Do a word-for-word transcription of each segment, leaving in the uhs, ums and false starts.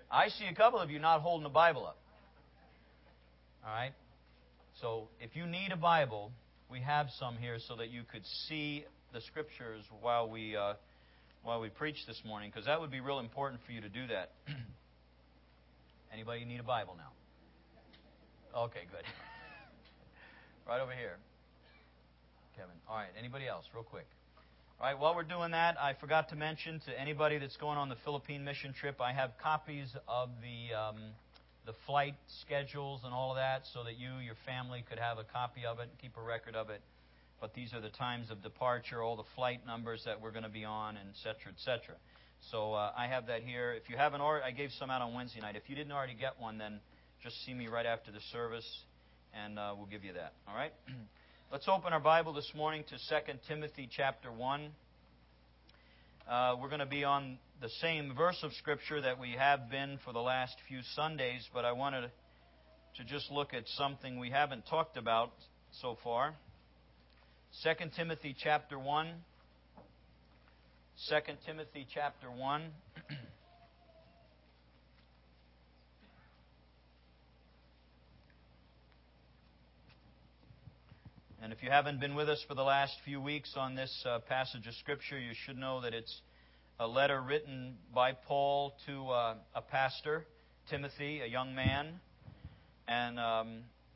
I see a couple of you not holding the Bible up. All right? So if you need a Bible, we have some here so that you could see the Scriptures while we uh, while we preach this morning, because that would be real important for you to do that. Anybody need a Bible now? Okay, good. Right over here. Kevin. All right, anybody else, real quick? All right, while we're doing that, I forgot to mention to anybody that's going on the Philippine mission trip, I have copies of the um, the flight schedules and all of that so that you, your family, could have a copy of it and keep a record of it. But these are the times of departure, all the flight numbers that we're going to be on, and et cetera, et cetera. So uh, I have that here. If you haven't already, I gave some out on Wednesday night. If you didn't already get one, then just see me right after the service, and uh, we'll give you that. All right? Let's open our Bible this morning to Second Timothy chapter one. Uh, we're going to be on the same verse of Scripture that we have been for the last few Sundays, but I wanted to just look at something we haven't talked about so far. Second Timothy chapter one. Second Timothy chapter one. And if you haven't been with us for the last few weeks on this uh, passage of Scripture, you should know that it's a letter written by Paul to uh, a pastor, Timothy, a young man. And um,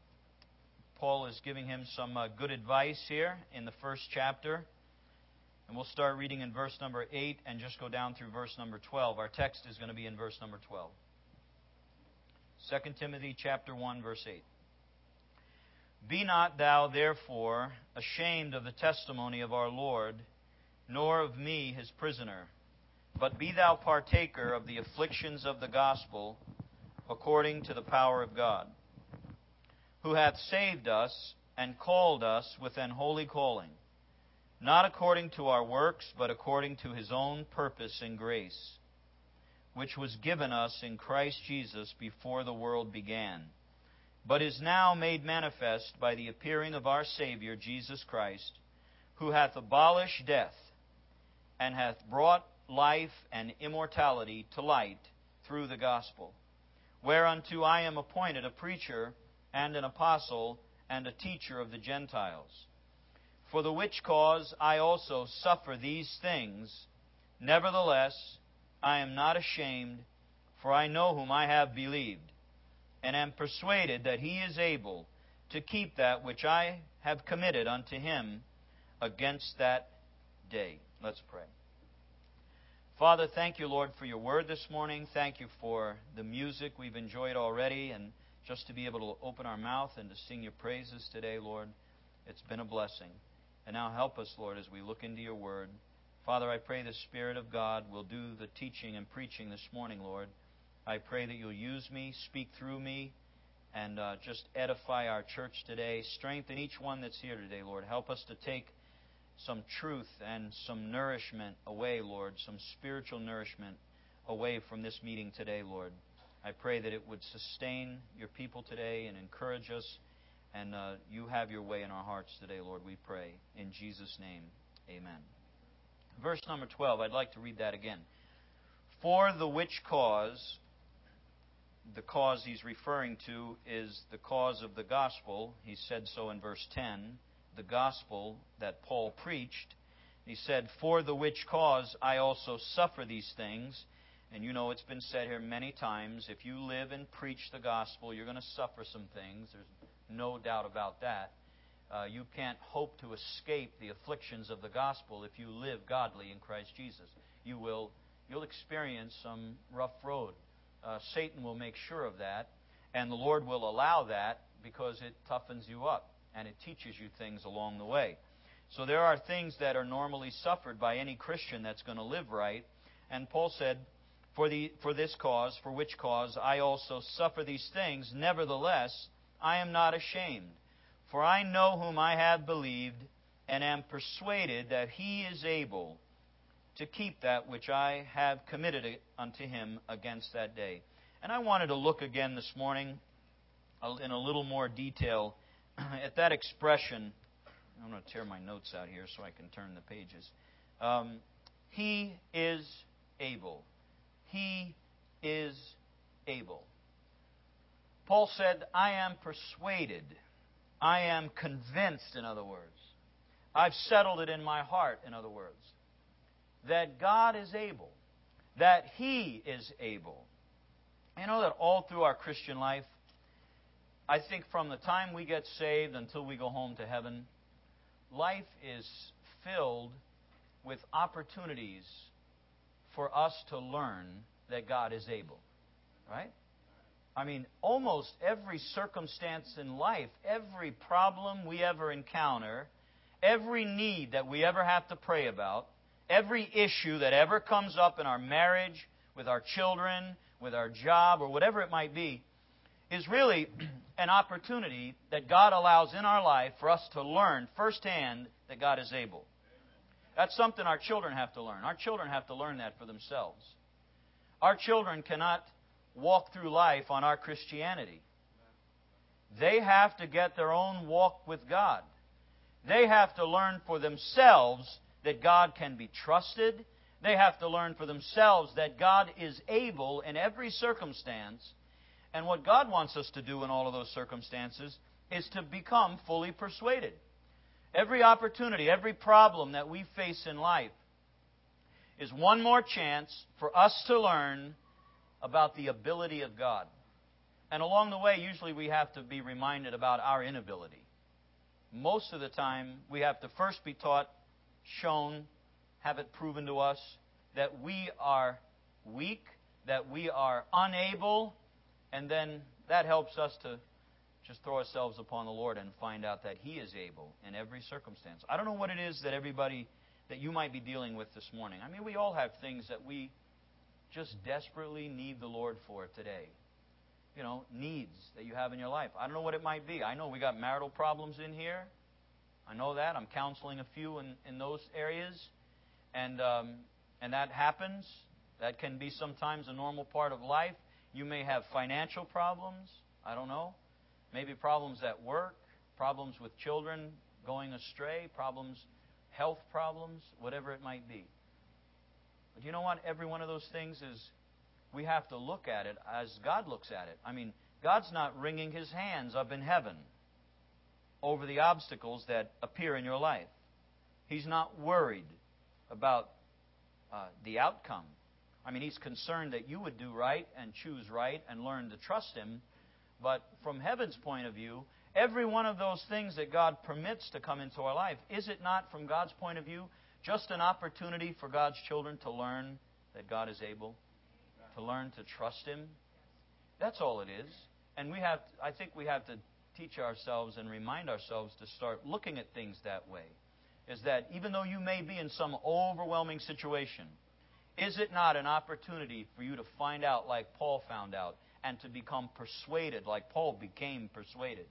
Paul is giving him some uh, good advice here in the first chapter. And we'll start reading in verse number eight and just go down through verse number twelve. Our text is going to be in verse number twelve. Second Timothy chapter one, verse eight. Be not thou therefore ashamed of the testimony of our Lord, nor of me his prisoner, but be thou partaker of the afflictions of the gospel according to the power of God, who hath saved us and called us with an holy calling, not according to our works, but according to his own purpose and grace, which was given us in Christ Jesus before the world began, but is now made manifest by the appearing of our Savior Jesus Christ, who hath abolished death, and hath brought life and immortality to light through the gospel, whereunto I am appointed a preacher and an apostle and a teacher of the Gentiles. For the which cause I also suffer these things, nevertheless I am not ashamed, for I know whom I have believed, and am persuaded that he is able to keep that which I have committed unto him against that day. Let's pray. Father, thank you, Lord, for your word this morning. Thank you for the music we've enjoyed already, and just to be able to open our mouth and to sing your praises today, Lord. It's been a blessing. And now help us, Lord, as we look into your word. Father, I pray the Spirit of God will do the teaching and preaching this morning, Lord. I pray that you'll use me, speak through me, and uh, just edify our church today. Strengthen each one that's here today, Lord. Help us to take some truth and some nourishment away, Lord, some spiritual nourishment away from this meeting today, Lord. I pray that it would sustain your people today and encourage us, and uh, you have your way in our hearts today, Lord, we pray. In Jesus' name, amen. Verse number twelve, I'd like to read that again. For the which cause... The cause he's referring to is the cause of the gospel. He said so in verse ten, the gospel that Paul preached. He said, for the which cause I also suffer these things. And you know, it's been said here many times, if you live and preach the gospel, you're going to suffer some things. There's no doubt about that. Uh, you can't hope to escape the afflictions of the gospel if you live godly in Christ Jesus. You will, you'll experience some rough road. Uh, Satan will make sure of that, and the Lord will allow that because it toughens you up and it teaches you things along the way. So there are things that are normally suffered by any Christian that's going to live right. And Paul said, for the for this cause, for which cause I also suffer these things, nevertheless I am not ashamed. For I know whom I have believed, and am persuaded that he is able to keep that which I have committed unto him against that day. And I wanted to look again this morning in a little more detail at that expression. I'm going to tear my notes out here so I can turn the pages. Um, he is able. He is able. Paul said, I am persuaded. I am convinced, in other words. I've settled it in my heart, in other words, that God is able, that He is able. You know that all through our Christian life, I think from the time we get saved until we go home to heaven, life is filled with opportunities for us to learn that God is able. Right? I mean, almost every circumstance in life, every problem we ever encounter, every need that we ever have to pray about, every issue that ever comes up in our marriage, with our children, with our job, or whatever it might be, is really an opportunity that God allows in our life for us to learn firsthand that God is able. That's something our children have to learn. Our children have to learn that for themselves. Our children cannot walk through life on our Christianity. They have to get their own walk with God. They have to learn for themselves that God can be trusted. They have to learn for themselves that God is able in every circumstance. And what God wants us to do in all of those circumstances is to become fully persuaded. Every opportunity, every problem that we face in life is one more chance for us to learn about the ability of God. And along the way, usually we have to be reminded about our inability. Most of the time, we have to first be taught, shown, have it proven to us that we are weak, that we are unable, and then that helps us to just throw ourselves upon the Lord and find out that He is able in every circumstance. I don't know what it is that everybody, that you might be dealing with this morning. I mean, we all have things that we just desperately need the Lord for today. You know, needs that you have in your life. I don't know what it might be. I know we got marital problems in here. I know that. I'm counseling a few in, in those areas. And, um, and that happens. That can be sometimes a normal part of life. You may have financial problems. I don't know. Maybe problems at work, problems with children going astray, problems, health problems, whatever it might be. But you know what? Every one of those things is, we have to look at it as God looks at it. I mean, God's not wringing His hands up in heaven over the obstacles that appear in your life. He's not worried about uh, the outcome. I mean, He's concerned that you would do right and choose right and learn to trust Him. But from heaven's point of view, every one of those things that God permits to come into our life, is it not, from God's point of view, just an opportunity for God's children to learn that God is able? To learn to trust Him? That's all it is. And we have, I think we have to teach ourselves and remind ourselves to start looking at things that way. Is that even though you may be in some overwhelming situation, is it not an opportunity for you to find out like Paul found out and to become persuaded like Paul became persuaded?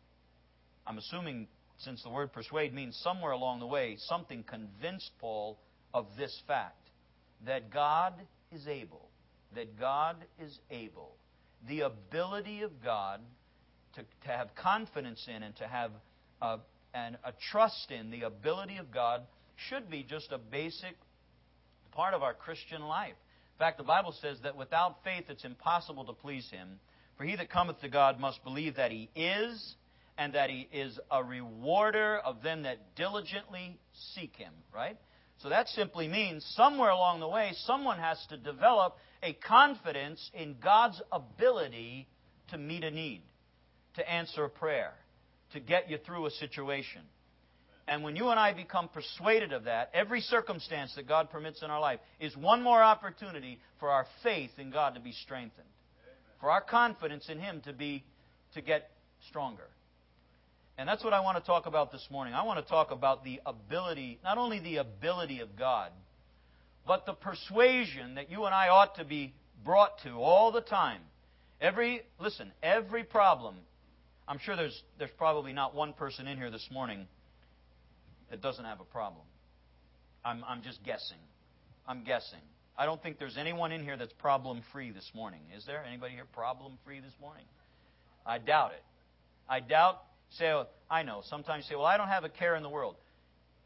I'm assuming, since the word persuade means somewhere along the way, something convinced Paul of this fact, that God is able. That God is able. The ability of God to, to have confidence in and to have a, and a trust in the ability of God should be just a basic part of our Christian life. In fact, the Bible says that without faith it's impossible to please Him. For he that cometh to God must believe that He is, and that He is a rewarder of them that diligently seek Him. Right? So that simply means somewhere along the way, someone has to develop a confidence in God's ability to meet a need, to answer a prayer, to get you through a situation. And when you and I become persuaded of that, every circumstance that God permits in our life is one more opportunity for our faith in God to be strengthened, for our confidence in Him to be to get stronger. And that's what I want to talk about this morning. I want to talk about the ability, not only the ability of God, but the persuasion that you and I ought to be brought to all the time. Every, listen, every problem. I'm sure there's there's probably not one person in here this morning that doesn't have a problem. I'm I'm just guessing. I'm guessing. I don't think there's anyone in here that's problem-free this morning. Is there anybody here problem-free this morning? I doubt it. I doubt. Say, oh, I know. Sometimes you say, well, I don't have a care in the world.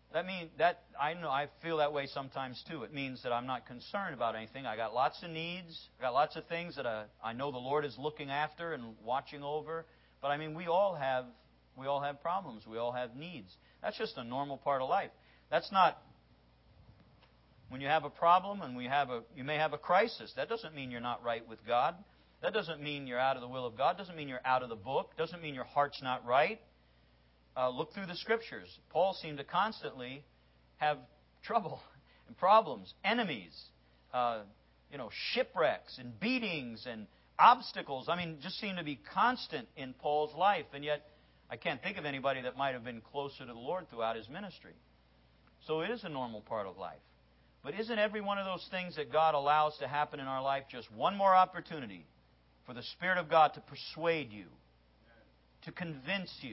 That means that I know I feel that way sometimes too. It means that I'm not concerned about anything. I got lots of needs. I got lots of things that I, I know the Lord is looking after and watching over. But I mean, we all have we all have problems. We all have needs. That's just a normal part of life. That's not when you have a problem and we have a you may have a crisis. That doesn't mean you're not right with God. That doesn't mean you're out of the will of God. Doesn't mean you're out of the book. Doesn't mean your heart's not right. Uh, look through the Scriptures. Paul seemed to constantly have trouble and problems, enemies, uh, you know, shipwrecks and beatings and obstacles. I mean, just seemed to be constant in Paul's life. And yet, I can't think of anybody that might have been closer to the Lord throughout his ministry. So it is a normal part of life. But isn't every one of those things that God allows to happen in our life just one more opportunity for the Spirit of God to persuade you, to convince you,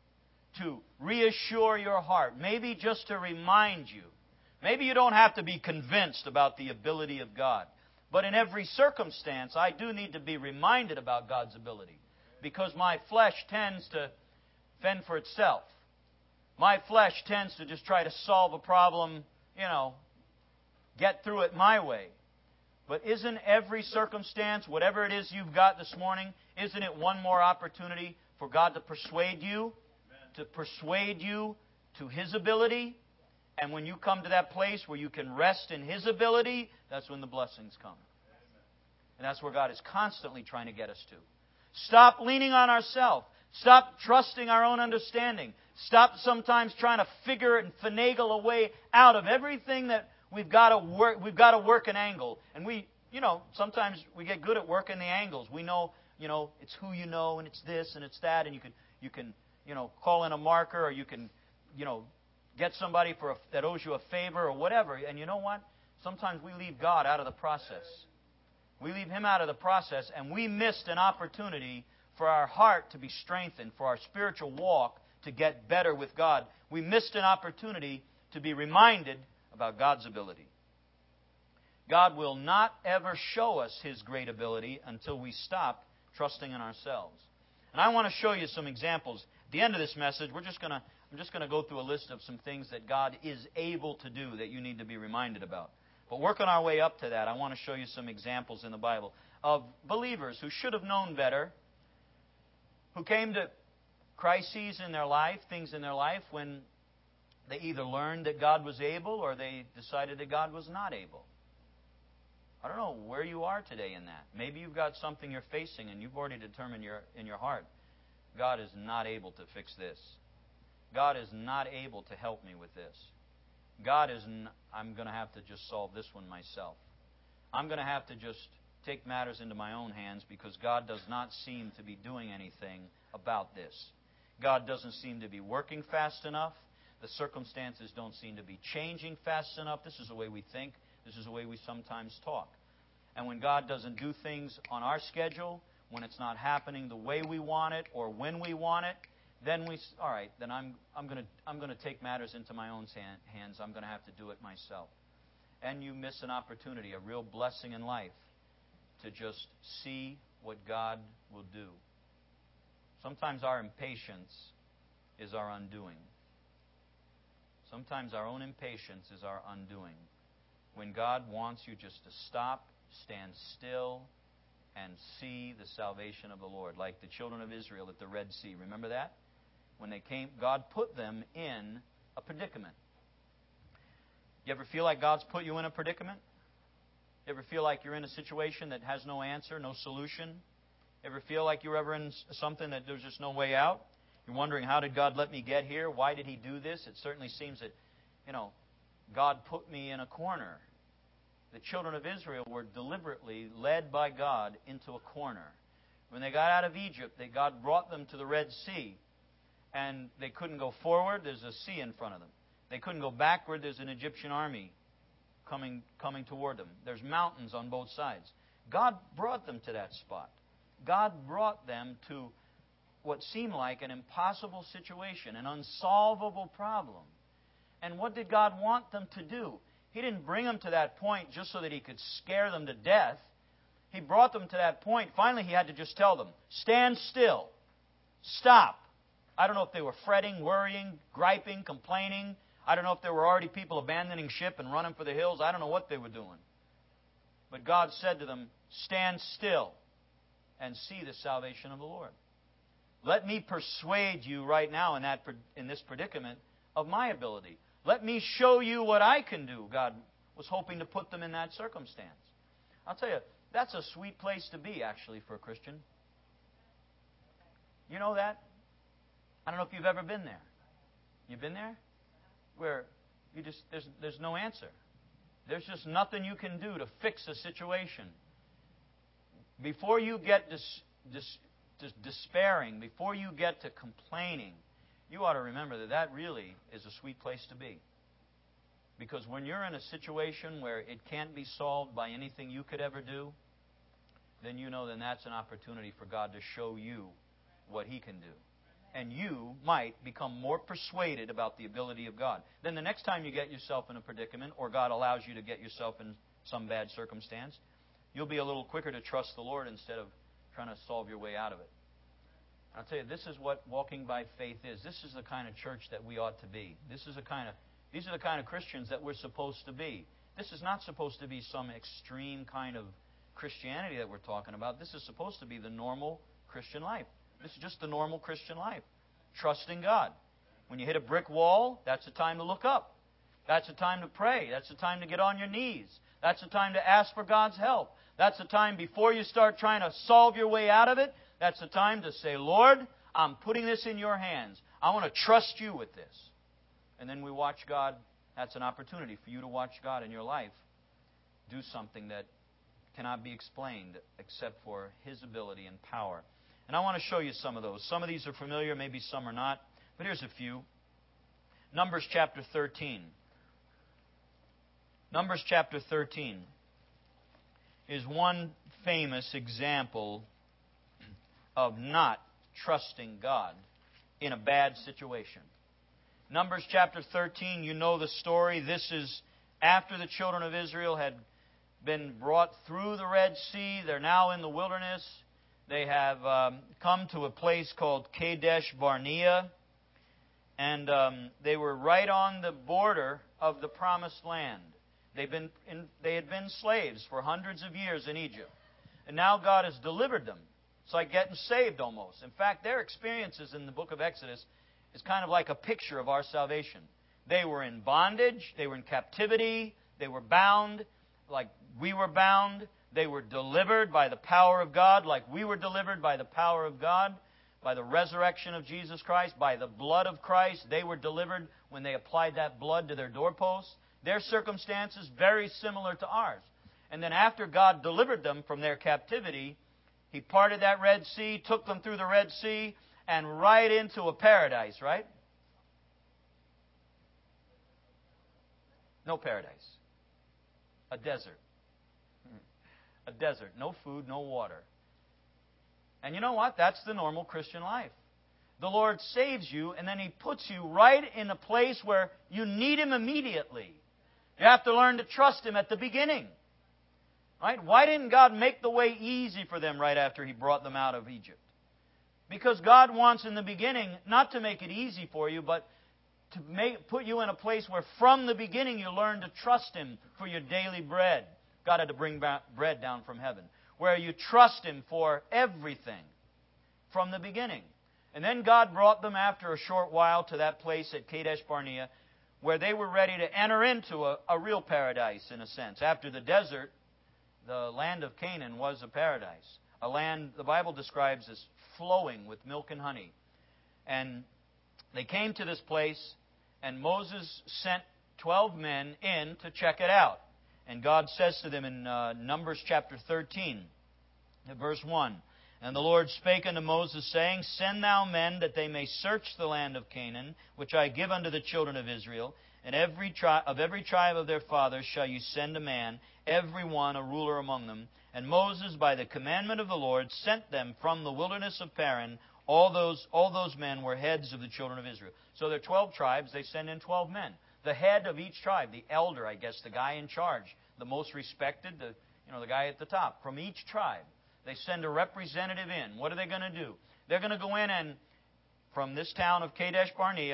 to reassure your heart, maybe just to remind you. Maybe you don't have to be convinced about the ability of God. But in every circumstance, I do need to be reminded about God's ability. Because my flesh tends to fend for itself. My flesh tends to just try to solve a problem, you know, get through it my way. But isn't every circumstance, whatever it is you've got this morning, isn't it one more opportunity for God to persuade you? To persuade you to His ability. And when you come to that place where you can rest in His ability, that's when the blessings come. And that's where God is constantly trying to get us to. Stop leaning on ourselves. Stop trusting our own understanding. Stop sometimes trying to figure and finagle a way out of everything that we've got to work. We've got to work an angle. And we, you know, sometimes we get good at working the angles. We know, you know, it's who you know and it's this and it's that. And you can, you can, you know, call in a marker, or you can, you know, get somebody for a, that owes you a favor or whatever. And you know what? Sometimes we leave God out of the process. We leave Him out of the process, and we missed an opportunity for our heart to be strengthened, for our spiritual walk to get better with God. We missed an opportunity to be reminded about God's ability. God will not ever show us His great ability until we stop trusting in ourselves. And I want to show you some examples. At the end of this message, we're just going to I'm just going to go through a list of some things that God is able to do that you need to be reminded about. But working our way up to that, I want to show you some examples in the Bible of believers who should have known better, who came to crises in their life, things in their life, when they either learned that God was able or they decided that God was not able. I don't know where you are today in that. Maybe you've got something you're facing and you've already determined your, in your heart, God is not able to fix this. God is not able to help me with this. God is, n- I'm going to have to just solve this one myself. I'm going to have to just take matters into my own hands because God does not seem to be doing anything about this. God doesn't seem to be working fast enough. The circumstances don't seem to be changing fast enough. This is the way we think. This is the way we sometimes talk. And when God doesn't do things on our schedule, when it's not happening the way we want it or when we want it, then we, all right, then I'm I'm going to I'm going to take matters into my own hands. I'm going to have to do it myself. And you miss an opportunity, a real blessing in life, to just see what God will do. Sometimes our impatience is our undoing. Sometimes our own impatience is our undoing. When God wants you just to stop, stand still, and see the salvation of the Lord, like the children of Israel at the Red Sea. Remember that? When they came, God put them in a predicament. You ever feel like God's put you in a predicament? You ever feel like you're in a situation that has no answer, no solution? You ever feel like you're ever in something that there's just no way out? You're wondering, how did God let me get here? Why did He do this? It certainly seems that, you know, God put me in a corner. The children of Israel were deliberately led by God into a corner. When they got out of Egypt, they, God brought them to the Red Sea. And they couldn't go forward. There's a sea in front of them. They couldn't go backward. There's an Egyptian army coming coming toward them. There's mountains on both sides. God brought them to that spot. God brought them to what seemed like an impossible situation, an unsolvable problem. And what did God want them to do? He didn't bring them to that point just so that He could scare them to death. He brought them to that point. Finally, He had to just tell them, stand still. Stop. I don't know if they were fretting, worrying, griping, complaining. I don't know if there were already people abandoning ship and running for the hills. I don't know what they were doing. But God said to them, stand still and see the salvation of the Lord. Let me persuade you right now in that in this predicament of my ability. Let me show you what I can do. God was hoping to put them in that circumstance. I'll tell you, that's a sweet place to be, actually, for a Christian. You know that? I don't know if you've ever been there. You've been there? Where you just there's there's no answer. There's just nothing you can do to fix a situation. Before you get dis, dis, dis, despairing, before you get to complaining, you ought to remember that that really is a sweet place to be. Because when you're in a situation where it can't be solved by anything you could ever do, then you know then that's an opportunity for God to show you what He can do. And you might become more persuaded about the ability of God. Then the next time you get yourself in a predicament, or God allows you to get yourself in some bad circumstance, you'll be a little quicker to trust the Lord instead of trying to solve your way out of it. I'll tell you, this is what walking by faith is. This is the kind of church that we ought to be. This is the kind of, these are the kind of Christians that we're supposed to be. This is not supposed to be some extreme kind of Christianity that we're talking about. This is supposed to be the normal Christian life. This is just the normal Christian life. Trusting God. When you hit a brick wall, that's the time to look up. That's the time to pray. That's the time to get on your knees. That's the time to ask for God's help. That's the time before you start trying to solve your way out of it. That's the time to say, Lord, I'm putting this in your hands. I want to trust you with this. And then we watch God. That's an opportunity for you to watch God in your life do something that cannot be explained except for His ability and power. And I want to show you some of those. Some of these are familiar, maybe some are not. But here's a few. Numbers chapter thirteen. Numbers chapter thirteen is one famous example of not trusting God in a bad situation. Numbers chapter thirteen, you know the story. This is after the children of Israel had been brought through the Red Sea. They're now in the wilderness. They have um, come to a place called Kadesh Barnea. And um, they were right on the border of the Promised Land. They've been in, they had been slaves for hundreds of years in Egypt. And now God has delivered them. It's like getting saved almost. In fact, their experiences in the book of Exodus is kind of like a picture of our salvation. They were in bondage. They were in captivity. They were bound like we were bound. They were delivered by the power of God like we were delivered by the power of God, by the resurrection of Jesus Christ, by the blood of Christ. They were delivered when they applied that blood to their doorposts. Their circumstances very similar to ours. And then after God delivered them from their captivity, He parted that Red Sea, took them through the Red Sea, and right into a paradise, right? No paradise. A desert. A desert. No food, no water. And you know what? That's the normal Christian life. The Lord saves you, and then He puts you right in a place where you need Him immediately. You have to learn to trust Him at the beginning. Right? Why didn't God make the way easy for them right after He brought them out of Egypt? Because God wants in the beginning not to make it easy for you, but to make, put you in a place where from the beginning you learn to trust Him for your daily bread. God had to bring bread down from heaven. Where you trust Him for everything from the beginning. And then God brought them after a short while to that place at Kadesh Barnea where they were ready to enter into a, a real paradise in a sense. After the desert, the land of Canaan was a paradise. A land the Bible describes as flowing with milk and honey. And they came to this place, and Moses sent twelve men in to check it out. And God says to them in uh, Numbers chapter thirteen, verse one, And the Lord spake unto Moses, saying, Send thou men, that they may search the land of Canaan, which I give unto the children of Israel. And every tri- of every tribe of their fathers shall you send a man, every one a ruler among them. And Moses, by the commandment of the Lord, sent them from the wilderness of Paran. All those, all those men were heads of the children of Israel. So there are twelve tribes. They send in twelve men. The head of each tribe, the elder, I guess, the guy in charge, the most respected, the you know the guy at the top, from each tribe. They send a representative in. What are they going to do? They're going to go in and, from this town of Kadesh Barnea,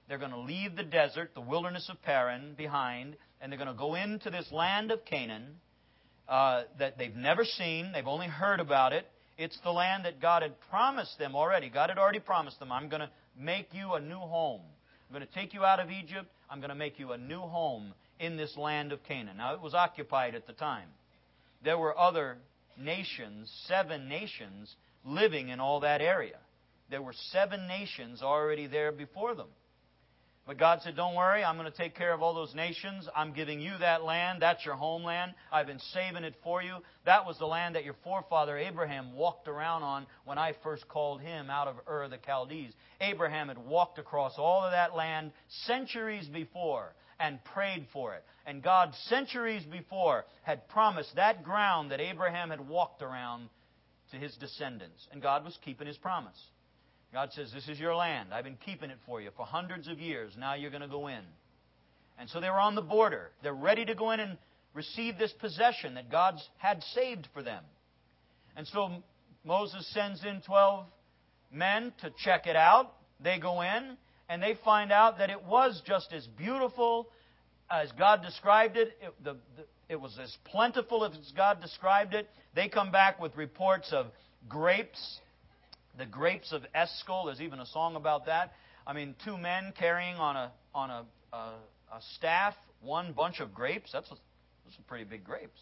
They're going to leave the desert, the wilderness of Paran, behind, and they're going to go into this land of Canaan uh, that they've never seen. They've only heard about it. It's the land that God had promised them already. God had already promised them, I'm going to make you a new home. I'm going to take you out of Egypt. I'm going to make you a new home in this land of Canaan. Now, it was occupied at the time. There were other nations, seven nations, living in all that area. There were seven nations already there before them. But God said, don't worry, I'm going to take care of all those nations. I'm giving you that land. That's your homeland. I've been saving it for you. That was the land that your forefather Abraham walked around on when I first called him out of Ur of the Chaldees. Abraham had walked across all of that land centuries before and prayed for it. And God, centuries before, had promised that ground that Abraham had walked around to his descendants. And God was keeping His promise. God says, this is your land. I've been keeping it for you for hundreds of years. Now you're going to go in. And so they were on the border. They're ready to go in and receive this possession that God's had saved for them. And so Moses sends in twelve men to check it out. They go in, and they find out that it was just as beautiful as God described it. It, the, the, it was as plentiful as God described it. They come back with reports of grapes. The grapes of Eshcol. There's even a song about that. I mean, two men carrying on a on a, a, a staff one bunch of grapes. That's a, those are pretty big grapes.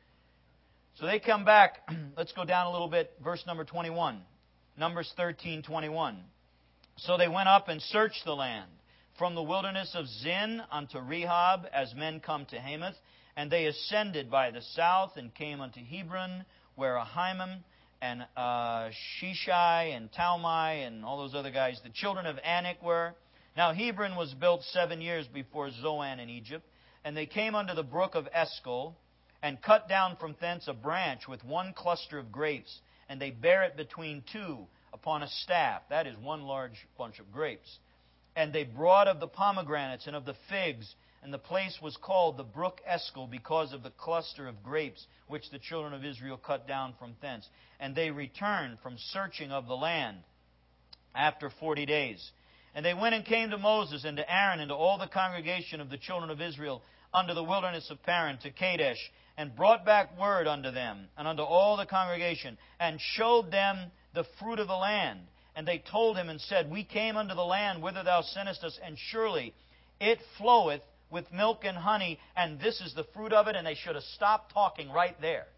So they come back. Let's go down a little bit. Verse number twenty-one. Numbers thirteen twenty-one. So they went up and searched the land from the wilderness of Zin unto Rehob, as men come to Hamath. And they ascended by the south and came unto Hebron, where Ahiman and uh, Shishai and Talmai and all those other guys, the children of Anak were. Now Hebron was built seven years before Zoan in Egypt. And they came unto the brook of Eshcol, and cut down from thence a branch with one cluster of grapes. And they bare it between two upon a staff. That is one large bunch of grapes. And they brought of the pomegranates and of the figs. And the place was called the brook Eshcol, because of the cluster of grapes which the children of Israel cut down from thence. And they returned from searching of the land after forty days. And they went and came to Moses and to Aaron and to all the congregation of the children of Israel unto the wilderness of Paran, to Kadesh, and brought back word unto them and unto all the congregation, and showed them the fruit of the land. And they told him and said, We came unto the land whither thou sentest us, and surely it floweth with milk and honey, and this is the fruit of it. And they should have stopped talking right there.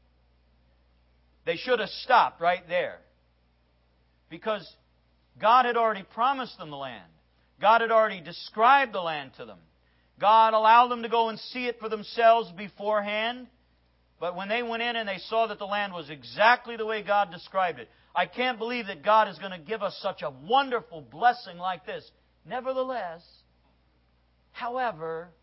They should have stopped right there. Because God had already promised them the land. God had already described the land to them. God allowed them to go and see it for themselves beforehand. But when they went in and they saw that the land was exactly the way God described it, I can't believe that God is going to give us such a wonderful blessing like this. Nevertheless, however,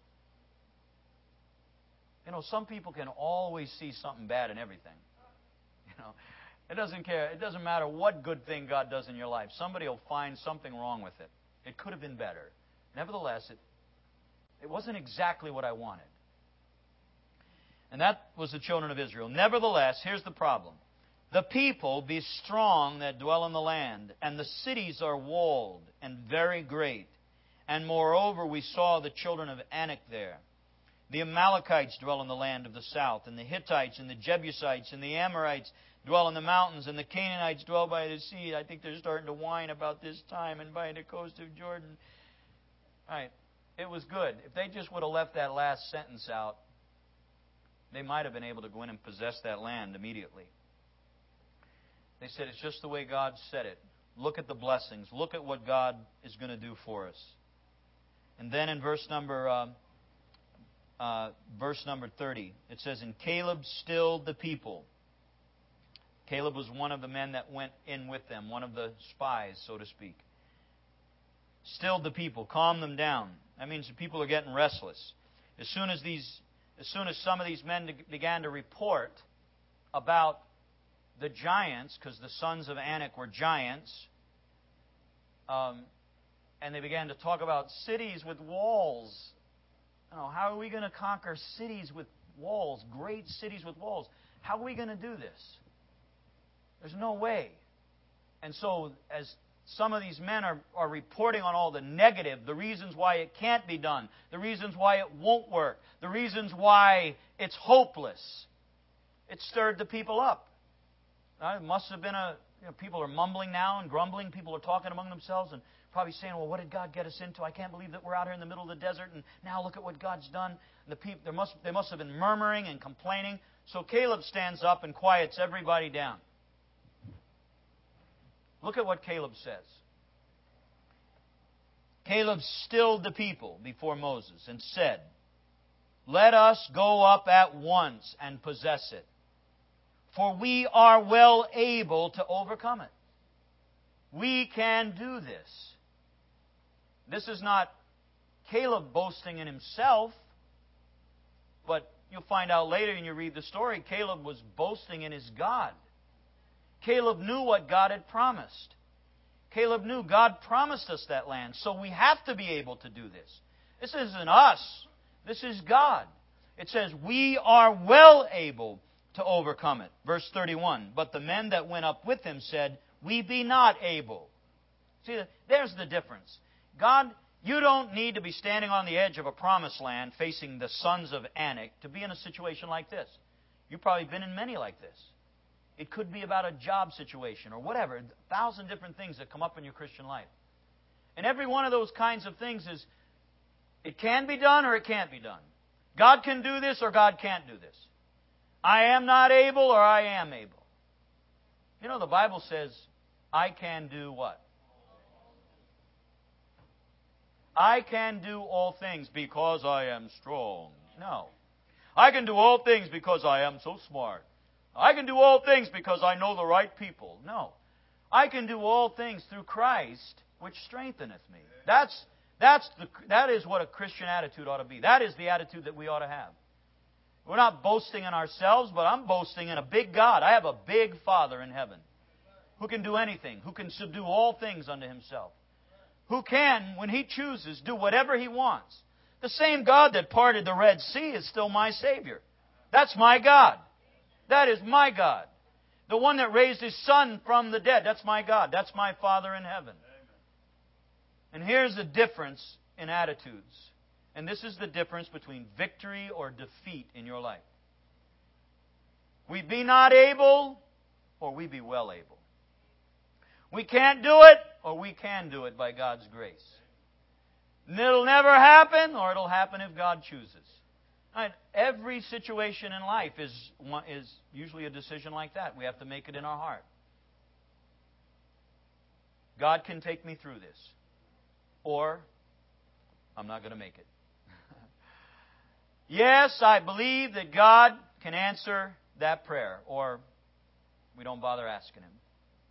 you know, some people can always see something bad in everything. You know, it doesn't care. It doesn't matter what good thing God does in your life. Somebody will find something wrong with it. It could have been better. Nevertheless, it, it wasn't exactly what I wanted. And that was the children of Israel. Nevertheless, here's the problem. The people be strong that dwell in the land, and the cities are walled and very great. And moreover, we saw the children of Anak there. The Amalekites dwell in the land of the south, and the Hittites, and the Jebusites, and the Amorites dwell in the mountains, and the Canaanites dwell by the sea. I think they're starting to whine about this time and by the coast of Jordan. All right, it was good. If they just would have left that last sentence out, they might have been able to go in and possess that land immediately. They said, it's just the way God said it. Look at the blessings. Look at what God is going to do for us. And then in verse number uh, uh, verse number thirty, it says, And Caleb stilled the people. Caleb was one of the men that went in with them, one of the spies, so to speak. Stilled the people, calmed them down. That means the people are getting restless. As soon as these, as soon as some of these men began to report about the giants, because the sons of Anak were giants, um, and they began to talk about cities with walls. You know, how are we going to conquer cities with walls, great cities with walls? How are we going to do this? There's no way. And so, as some of these men are, are reporting on all the negative, the reasons why it can't be done, the reasons why it won't work, the reasons why it's hopeless. It stirred the people up. Uh, It must have been a... You know, people are mumbling now and grumbling. People are talking among themselves and probably saying, well, what did God get us into? I can't believe that we're out here in the middle of the desert, and now look at what God's done. And the people, there must, they must have been murmuring and complaining. So Caleb stands up and quiets everybody down. Look at what Caleb says. Caleb stilled the people before Moses and said, let us go up at once and possess it, for we are well able to overcome it. We can do this. This is not Caleb boasting in himself, but you'll find out later when you read the story, Caleb was boasting in his God. Caleb knew what God had promised. Caleb knew God promised us that land, so we have to be able to do this. This isn't us. This is God. It says, we are well able to overcome it. Verse thirty-one, but the men that went up with him said, we be not able. See, there's the difference. God, you don't need to be standing on the edge of a promised land facing the sons of Anak to be in a situation like this. You've probably been in many like this. It could be about a job situation or whatever. A thousand different things that come up in your Christian life. And every one of those kinds of things is, it can be done or it can't be done. God can do this or God can't do this. I am not able or I am able. You know, the Bible says, I can do what? I can do all things because I am strong. No. I can do all things because I am so smart. I can do all things because I know the right people. No. I can do all things through Christ, which strengtheneth me. That's, that's the, that is what a Christian attitude ought to be. That is the attitude that we ought to have. We're not boasting in ourselves, but I'm boasting in a big God. I have a big Father in heaven who can do anything, who can subdue all things unto Himself, who can, when He chooses, do whatever He wants. The same God that parted the Red Sea is still my Savior. That's my God. That is my God. The one that raised His Son from the dead, that's my God. That's my Father in heaven. And here's the difference in attitudes. And this is the difference between victory or defeat in your life. We be not able, or we be well able. We can't do it, or we can do it by God's grace. And it'll never happen, or it'll happen if God chooses. Right? Every situation in life is, is usually a decision like that. We have to make it in our heart. God can take me through this. Or, I'm not going to make it. Yes, I believe that God can answer that prayer. Or, we don't bother asking Him.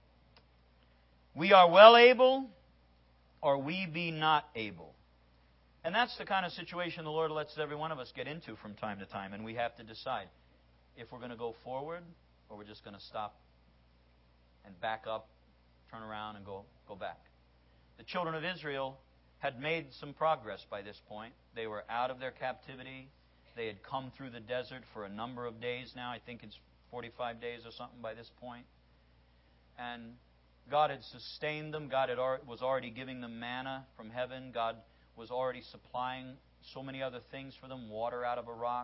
We are well able, or we be not able. And that's the kind of situation the Lord lets every one of us get into from time to time. And we have to decide if we're going to go forward or we're just going to stop and back up, turn around and go, go back. The children of Israel had made some progress by this point. They were out of their captivity. They had come through the desert for a number of days now. I think it's forty-five days or something by this point. And God had sustained them. God had, was already giving them manna from heaven. God was already supplying so many other things for them, water out of a rock.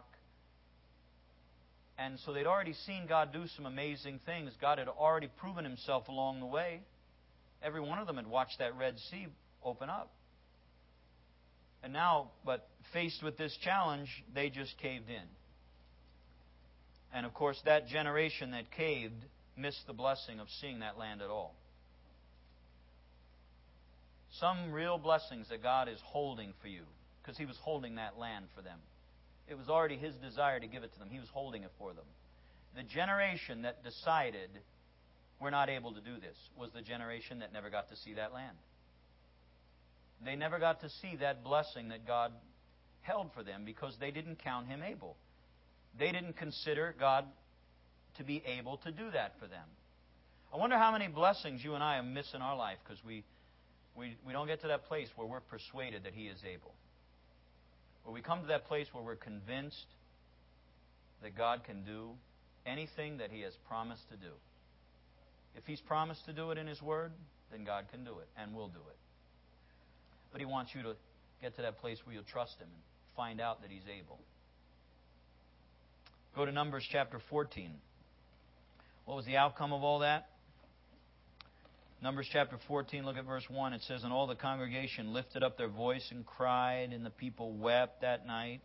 And so they'd already seen God do some amazing things. God had already proven Himself along the way. Every one of them had watched that Red Sea open up. And now, but faced with this challenge, they just caved in. And of course, that generation that caved missed the blessing of seeing that land at all. Some real blessings that God is holding for you, because He was holding that land for them. It was already His desire to give it to them. He was holding it for them. The generation that decided we're not able to do this was the generation that never got to see that land. They never got to see that blessing that God held for them because they didn't count Him able. They didn't consider God to be able to do that for them. I wonder how many blessings you and I miss in our life because we, we, we don't get to that place where we're persuaded that He is able. Where we come to that place where we're convinced that God can do anything that He has promised to do. If He's promised to do it in His Word, then God can do it and will do it. But He wants you to get to that place where you'll trust Him and find out that He's able. Go to Numbers chapter fourteen. What was the outcome of all that? Numbers chapter fourteen, look at verse one. It says, "And all the congregation lifted up their voice and cried, and the people wept that night.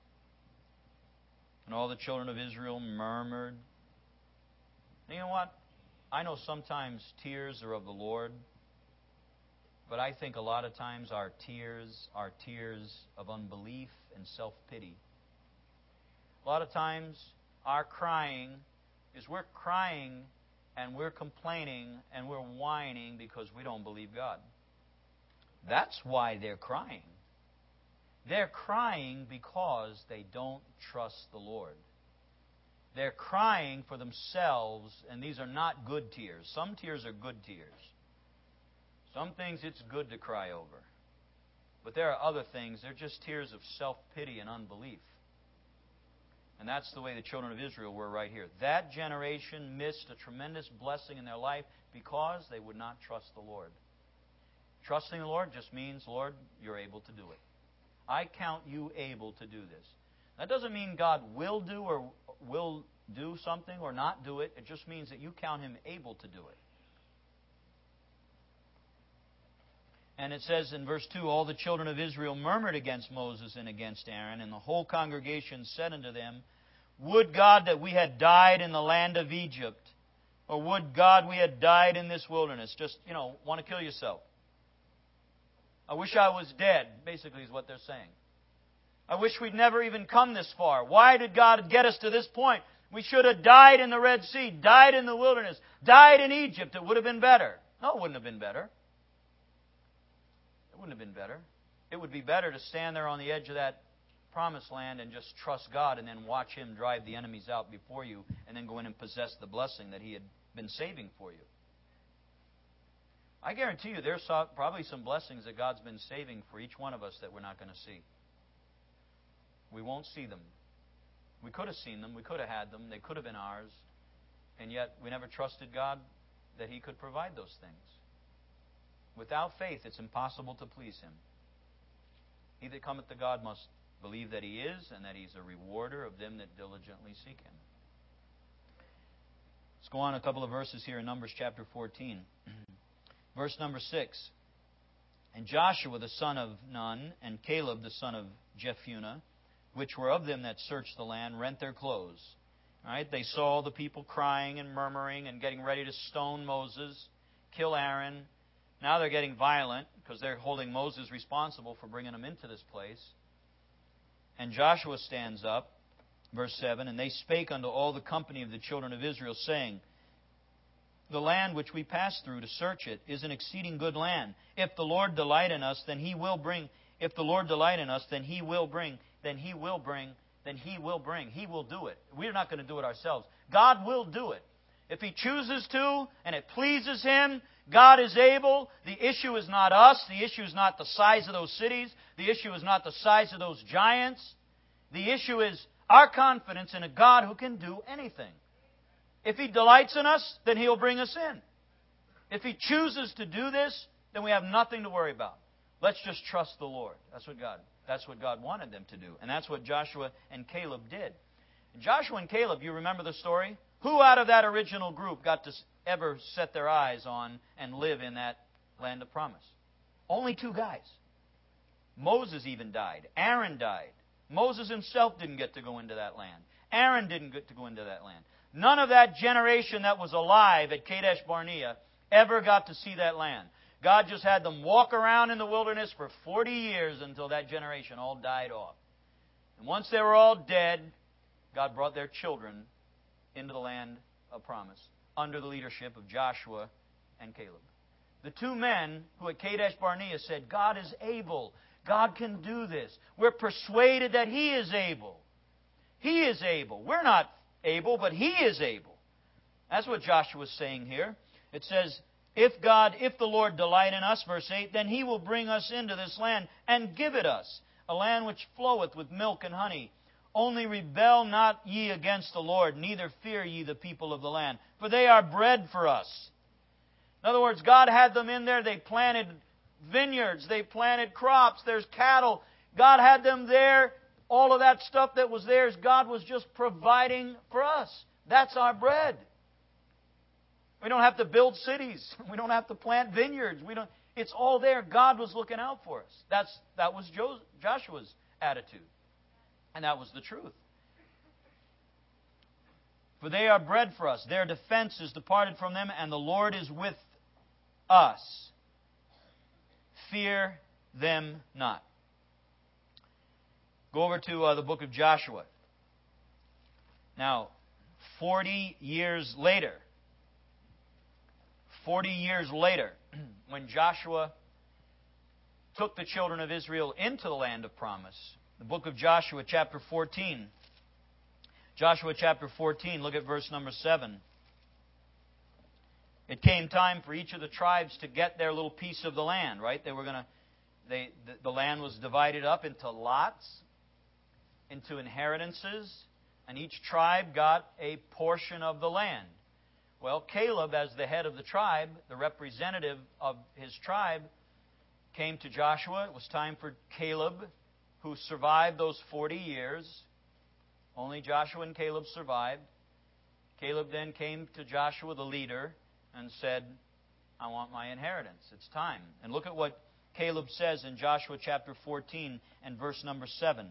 And all the children of Israel murmured." And you know what? I know sometimes tears are of the Lord, but I think a lot of times our tears are tears of unbelief and self-pity. A lot of times our crying is we're crying and we're complaining and we're whining because we don't believe God. That's why they're crying. They're crying because they don't trust the Lord. They're crying for themselves, and these are not good tears. Some tears are good tears. Some things it's good to cry over. But there are other things, they're just tears of self-pity and unbelief. And that's the way the children of Israel were right here. That generation missed a tremendous blessing in their life because they would not trust the Lord. Trusting the Lord just means, Lord, you're able to do it. I count you able to do this. That doesn't mean God will do or will do something or not do it. It just means that you count Him able to do it. And it says in verse two, "All the children of Israel murmured against Moses and against Aaron, and the whole congregation said unto them, Would God that we had died in the land of Egypt, or would God we had died in this wilderness." Just, you know, want to kill yourself. I wish I was dead, basically is what they're saying. I wish we'd never even come this far. Why did God get us to this point? We should have died in the Red Sea, died in the wilderness, died in Egypt. It would have been better. No, it wouldn't have been better. It wouldn't have been better. It would be better to stand there on the edge of that promised land and just trust God and then watch Him drive the enemies out before you and then go in and possess the blessing that He had been saving for you. I guarantee you there's probably some blessings that God's been saving for each one of us that we're not going to see. We won't see them. We could have seen them. We could have had them. They could have been ours. And yet we never trusted God that He could provide those things. Without faith, it's impossible to please Him. He that cometh to God must believe that He is, and that He's a rewarder of them that diligently seek Him. Let's go on a couple of verses here in Numbers chapter fourteen. Verse number six. "And Joshua the son of Nun, and Caleb the son of Jephunneh, which were of them that searched the land, rent their clothes." All right? They saw the people crying and murmuring and getting ready to stone Moses, kill Aaron. Now they're getting violent because they're holding Moses responsible for bringing them into this place. And Joshua stands up, verse seven, "And they spake unto all the company of the children of Israel, saying, The land which we passed through to search it is an exceeding good land. If the Lord delight in us, then He will bring. If the Lord delight in us, then He will bring. Then He will bring. Then He will bring. He will do it. We're not going to do it ourselves. God will do it. If He chooses to, and it pleases Him, God is able. The issue is not us. The issue is not the size of those cities. The issue is not the size of those giants. The issue is our confidence in a God who can do anything. If He delights in us, then He'll bring us in. If He chooses to do this, then we have nothing to worry about. Let's just trust the Lord. That's what God, that's what God wanted them to do. And that's what Joshua and Caleb did. And Joshua and Caleb, you remember the story? Who out of that original group got to ever set their eyes on and live in that land of promise? Only two guys. Moses even died. Aaron died. Moses himself didn't get to go into that land. Aaron didn't get to go into that land. None of that generation that was alive at Kadesh Barnea ever got to see that land. God just had them walk around in the wilderness for forty years until that generation all died off. And once they were all dead, God brought their children into the land of promise under the leadership of Joshua and Caleb. The two men who at Kadesh Barnea said, God is able. God can do this. We're persuaded that He is able. He is able. We're not able, but He is able. That's what Joshua is saying here. It says, if God, if the Lord delight in us, verse eight, then He will bring us into this land and give it us, a land which floweth with milk and honey. Only rebel not ye against the Lord, neither fear ye the people of the land, for they are bread for us. In other words, God had them in there. They planted vineyards. They planted crops. There's cattle. God had them there. All of that stuff that was theirs, God was just providing for us. That's our bread. We don't have to build cities. We don't have to plant vineyards. We don't. It's all there. God was looking out for us. That's that was Joshua's attitude, and that was the truth. For they are bread for us. Their defense is departed from them, and the Lord is with us. Fear them not. Go over to uh, the book of Joshua. Now, forty years later, forty years later, when Joshua took the children of Israel into the land of promise, the book of Joshua, chapter fourteen. Joshua chapter fourteen, look at verse number seven. It came time for each of the tribes to get their little piece of the land, right? They were going to, they the, the land was divided up into lots, into inheritances, and each tribe got a portion of the land. Well, Caleb, as the head of the tribe, the representative of his tribe, came to Joshua. It was time for Caleb, who survived those forty years. Only Joshua and Caleb survived. Caleb then came to Joshua, the leader, and said, I want my inheritance. It's time. And look at what Caleb says in Joshua chapter fourteen and verse number seven.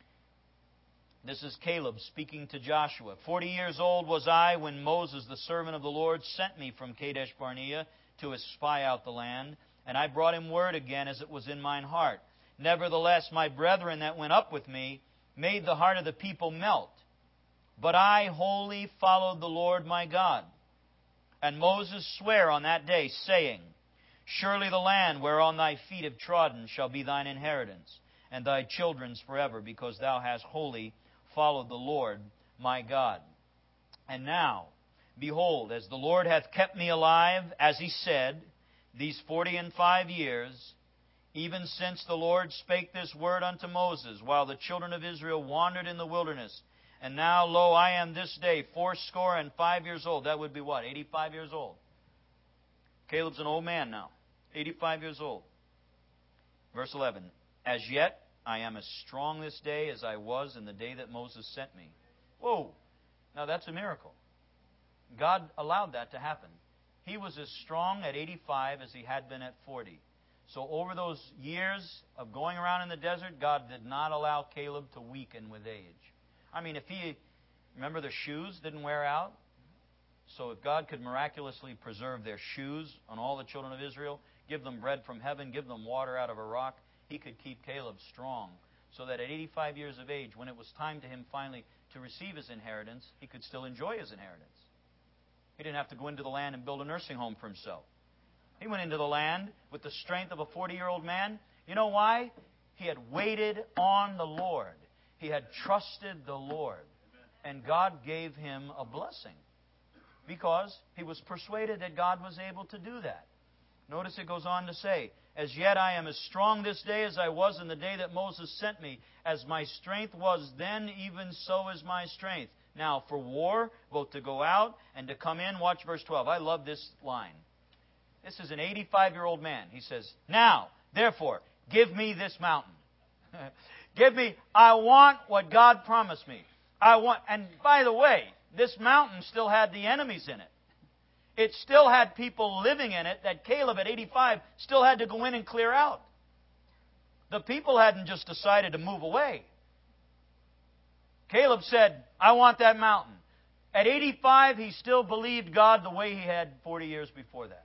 This is Caleb speaking to Joshua. Forty years old was I when Moses, the servant of the Lord, sent me from Kadesh Barnea to espy out the land. And I brought him word again as it was in mine heart. Nevertheless, my brethren that went up with me made the heart of the people melt. But I wholly followed the Lord my God. And Moses sware on that day, saying, Surely the land whereon thy feet have trodden shall be thine inheritance, and thy children's forever, because thou hast wholly followed the Lord my God. And now, behold, as the Lord hath kept me alive, as he said, these forty and five years, even since the Lord spake this word unto Moses, while the children of Israel wandered in the wilderness. And now, lo, I am this day fourscore and five years old. That would be what? eighty-five years old. Caleb's an old man now. eighty-five years old. Verse eleven. As yet I am as strong this day as I was in the day that Moses sent me. Whoa! Now that's a miracle. God allowed that to happen. He was as strong at eighty-five as he had been at forty. So over those years of going around in the desert, God did not allow Caleb to weaken with age. I mean, if he, remember the shoes didn't wear out? So if God could miraculously preserve their shoes on all the children of Israel, give them bread from heaven, give them water out of a rock, he could keep Caleb strong. So that at eighty-five years of age, when it was time to him finally to receive his inheritance, he could still enjoy his inheritance. He didn't have to go into the land and build a nursing home for himself. He went into the land with the strength of a forty-year-old man. You know why? He had waited on the Lord. He had trusted the Lord. And God gave him a blessing because he was persuaded that God was able to do that. Notice it goes on to say, As yet I am as strong this day as I was in the day that Moses sent me. As my strength was then, even so is my strength. Now, for war, both to go out and to come in. Watch verse twelve. I love this line. This is an eighty-five-year-old man. He says, Now, therefore, give me this mountain. Give me, I want what God promised me. I want, and by the way, this mountain still had the enemies in it. It still had people living in it that Caleb at eighty-five still had to go in and clear out. The people hadn't just decided to move away. Caleb said, I want that mountain. At eighty-five, he still believed God the way he had forty years before that.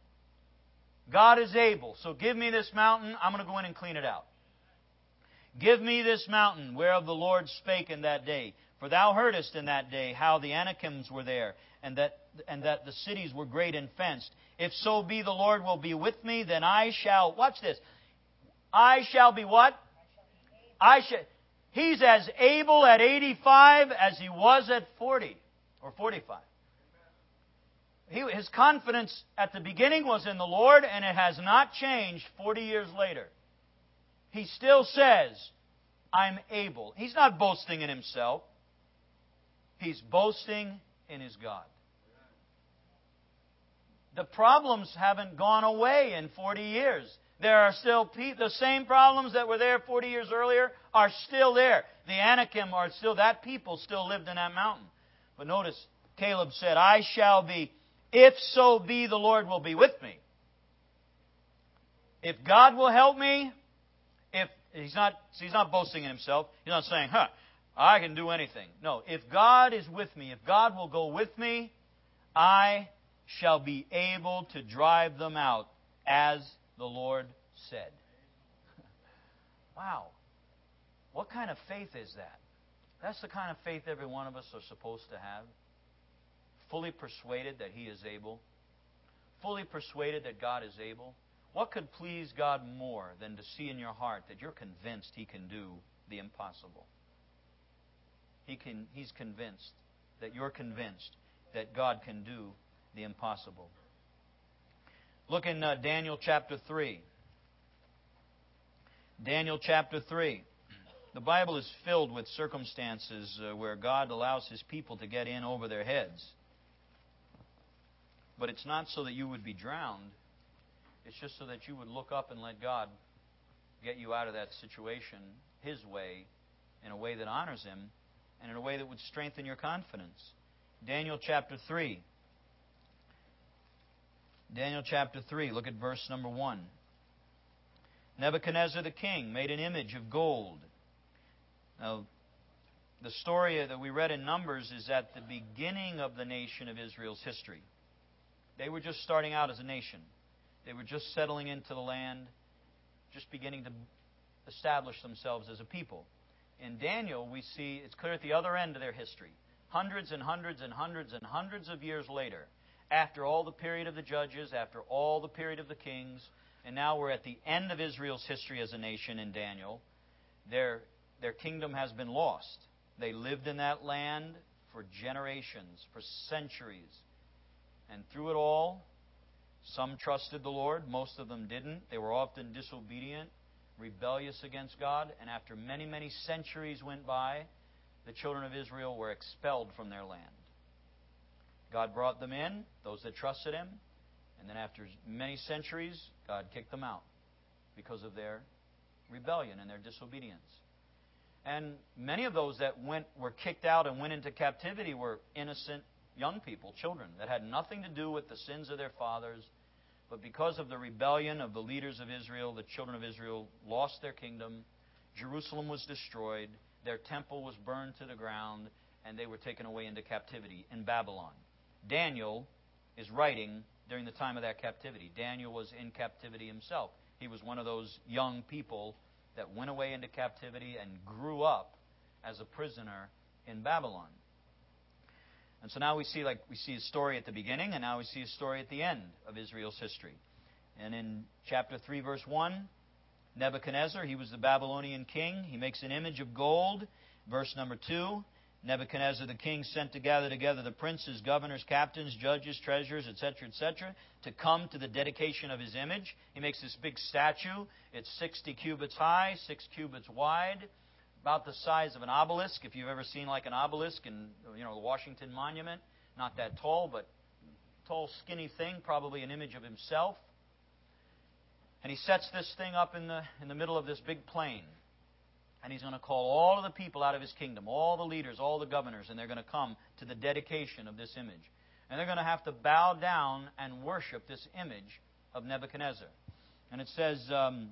God is able, so give me this mountain. I'm going to go in and clean it out. Give me this mountain whereof the Lord spake in that day. For thou heardest in that day how the Anakims were there, and that and that the cities were great and fenced. If so be the Lord will be with me, then I shall, watch this, I shall be what? I shall. He's as able at eighty-five as he was at forty or forty-five. He, his confidence at the beginning was in the Lord, and it has not changed forty years later. He still says, I'm able. He's not boasting in himself. He's boasting in his God. the problems haven't gone away in forty years. There are still pe- the same problems that were there forty years earlier are still there. The Anakim are still, that people still lived in that mountain. But notice, Caleb said, I shall be, if so be the Lord will be with me. If God will help me, if he's not, he's not boasting in himself. He's not saying, huh, I can do anything. No, if God is with me, if God will go with me, I shall be able to drive them out as the Lord said. Wow. What kind of faith is that? That's the kind of faith every one of us are supposed to have. Fully persuaded that He is able. Fully persuaded that God is able. What could please God more than to see in your heart that you're convinced He can do the impossible? He can, He's convinced that you're convinced that God can do the impossible. Look in uh, Daniel chapter three. Daniel chapter three. The Bible is filled with circumstances uh, where God allows His people to get in over their heads. But it's not so that you would be drowned. It's just so that you would look up and let God get you out of that situation His way, in a way that honors Him, and in a way that would strengthen your confidence. Daniel chapter three. Daniel chapter three, look at verse number one. Nebuchadnezzar the king made an image of gold. Now, the story that we read in Numbers is at the beginning of the nation of Israel's history. They were just starting out as a nation. They were just settling into the land, just beginning to establish themselves as a people. In Daniel, we see it's clear at the other end of their history. Hundreds and hundreds and hundreds and hundreds of years later, after all the period of the judges, after all the period of the kings, and now we're at the end of Israel's history as a nation in Daniel, their, their kingdom has been lost. They lived in that land for generations, for centuries. And through it all, some trusted the Lord, most of them didn't. They were often disobedient, rebellious against God, and after many, many centuries went by, the children of Israel were expelled from their land. God brought them in, those that trusted Him, and then after many centuries, God kicked them out because of their rebellion and their disobedience. And many of those that went were kicked out and went into captivity were innocent young people, children, that had nothing to do with the sins of their fathers, but because of the rebellion of the leaders of Israel, the children of Israel lost their kingdom, Jerusalem was destroyed, their temple was burned to the ground, and they were taken away into captivity in Babylon. Daniel is writing during the time of that captivity. Daniel was in captivity himself. He was one of those young people that went away into captivity and grew up as a prisoner in Babylon. And so now we see like we see a story at the beginning, and now we see a story at the end of Israel's history. And in chapter three, verse one, Nebuchadnezzar, he was the Babylonian king. He makes an image of gold. Verse number two, Nebuchadnezzar the king sent to gather together the princes, governors, captains, judges, treasurers, et cetera, et cetera, to come to the dedication of his image. He makes this big statue. It's sixty cubits high, six cubits wide, about the size of an obelisk. If you've ever seen like an obelisk in, you know, the Washington Monument, not that tall, but tall, skinny thing, probably an image of himself. And he sets this thing up in the in the middle of this big plain. And he's going to call all of the people out of his kingdom, all the leaders, all the governors, and they're going to come to the dedication of this image. And they're going to have to bow down and worship this image of Nebuchadnezzar. And it says, um,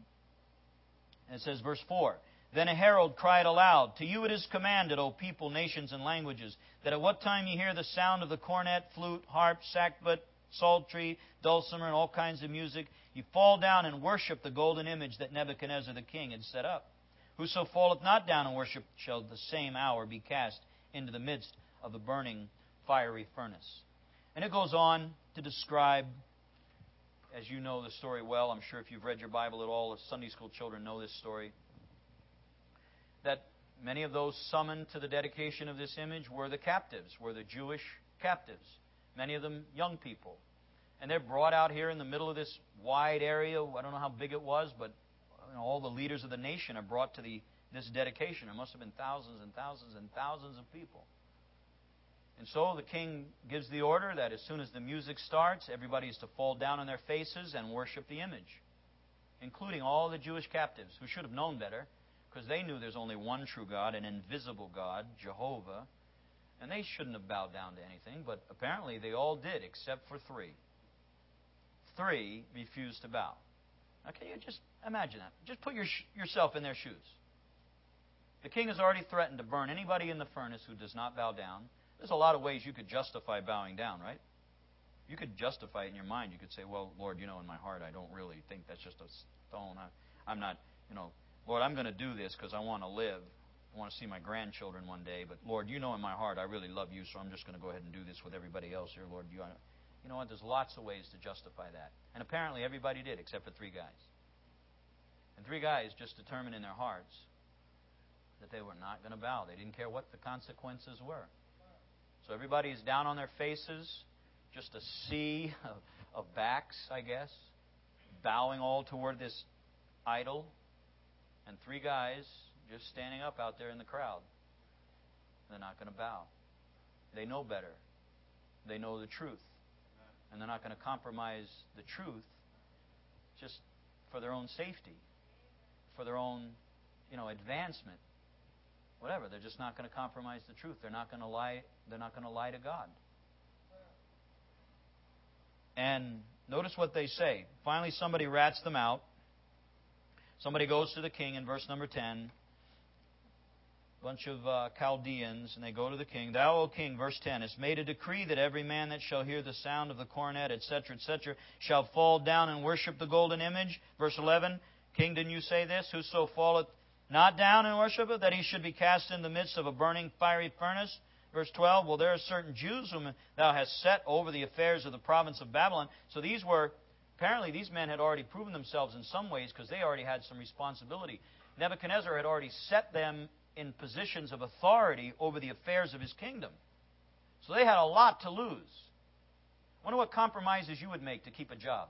it says, verse four, Then a herald cried aloud, To you it is commanded, O people, nations, and languages, that at what time you hear the sound of the cornet, flute, harp, sackbut, psaltery, dulcimer, and all kinds of music, you fall down and worship the golden image that Nebuchadnezzar the king had set up. Whoso falleth not down and worship shall the same hour be cast into the midst of the burning fiery furnace. And it goes on to describe, as you know the story well, I'm sure if you've read your Bible at all, the Sunday school children know this story, that many of those summoned to the dedication of this image were the captives, were the Jewish captives, many of them young people. And they're brought out here in the middle of this wide area. I don't know how big it was, but you know, all the leaders of the nation are brought to the this dedication. There must have been thousands and thousands and thousands of people. And so the king gives the order that as soon as the music starts, everybody is to fall down on their faces and worship the image, including all the Jewish captives who should have known better, because they knew there's only one true God, an invisible God, Jehovah, and they shouldn't have bowed down to anything, but apparently they all did, except for three. Three refused to bow. Now, can you just imagine that? Just put your, yourself in their shoes. The king has already threatened to burn anybody in the furnace who does not bow down. There's a lot of ways you could justify bowing down, right? You could justify it in your mind. You could say, well, Lord, you know, in my heart, I don't really think that's just a stone. I, I'm not, you know, Lord, I'm going to do this because I want to live. I want to see my grandchildren one day. But, Lord, you know in my heart, I really love you, so I'm just going to go ahead and do this with everybody else here, Lord. You, you know what? There's lots of ways to justify that. And apparently everybody did, except for three guys. And three guys just determined in their hearts that they were not going to bow. They didn't care what the consequences were. So everybody is down on their faces, just a sea of, of backs, I guess, bowing all toward this idol. And three guys just standing up out there in the crowd. They're not going to bow. They know better. They know the truth. And they're not going to compromise the truth just for their own safety, for their own, you know, advancement. Whatever. They're just not going to compromise the truth. They're not going to lie. They're not going to lie to God. And notice what they say. Finally, somebody rats them out. Somebody goes to the king in verse number ten. A bunch of uh, Chaldeans, and they go to the king. Thou, O king, verse ten, hast made a decree that every man that shall hear the sound of the cornet, et cetera, et cetera, shall fall down and worship the golden image. Verse eleven, King, didn't you say this? Whoso falleth not down and worshipeth, that he should be cast in the midst of a burning fiery furnace. Verse twelve, well, there are certain Jews whom thou hast set over the affairs of the province of Babylon. So these were, apparently these men had already proven themselves in some ways because they already had some responsibility. Nebuchadnezzar had already set them in positions of authority over the affairs of his kingdom. So they had a lot to lose. I wonder what compromises you would make to keep a job.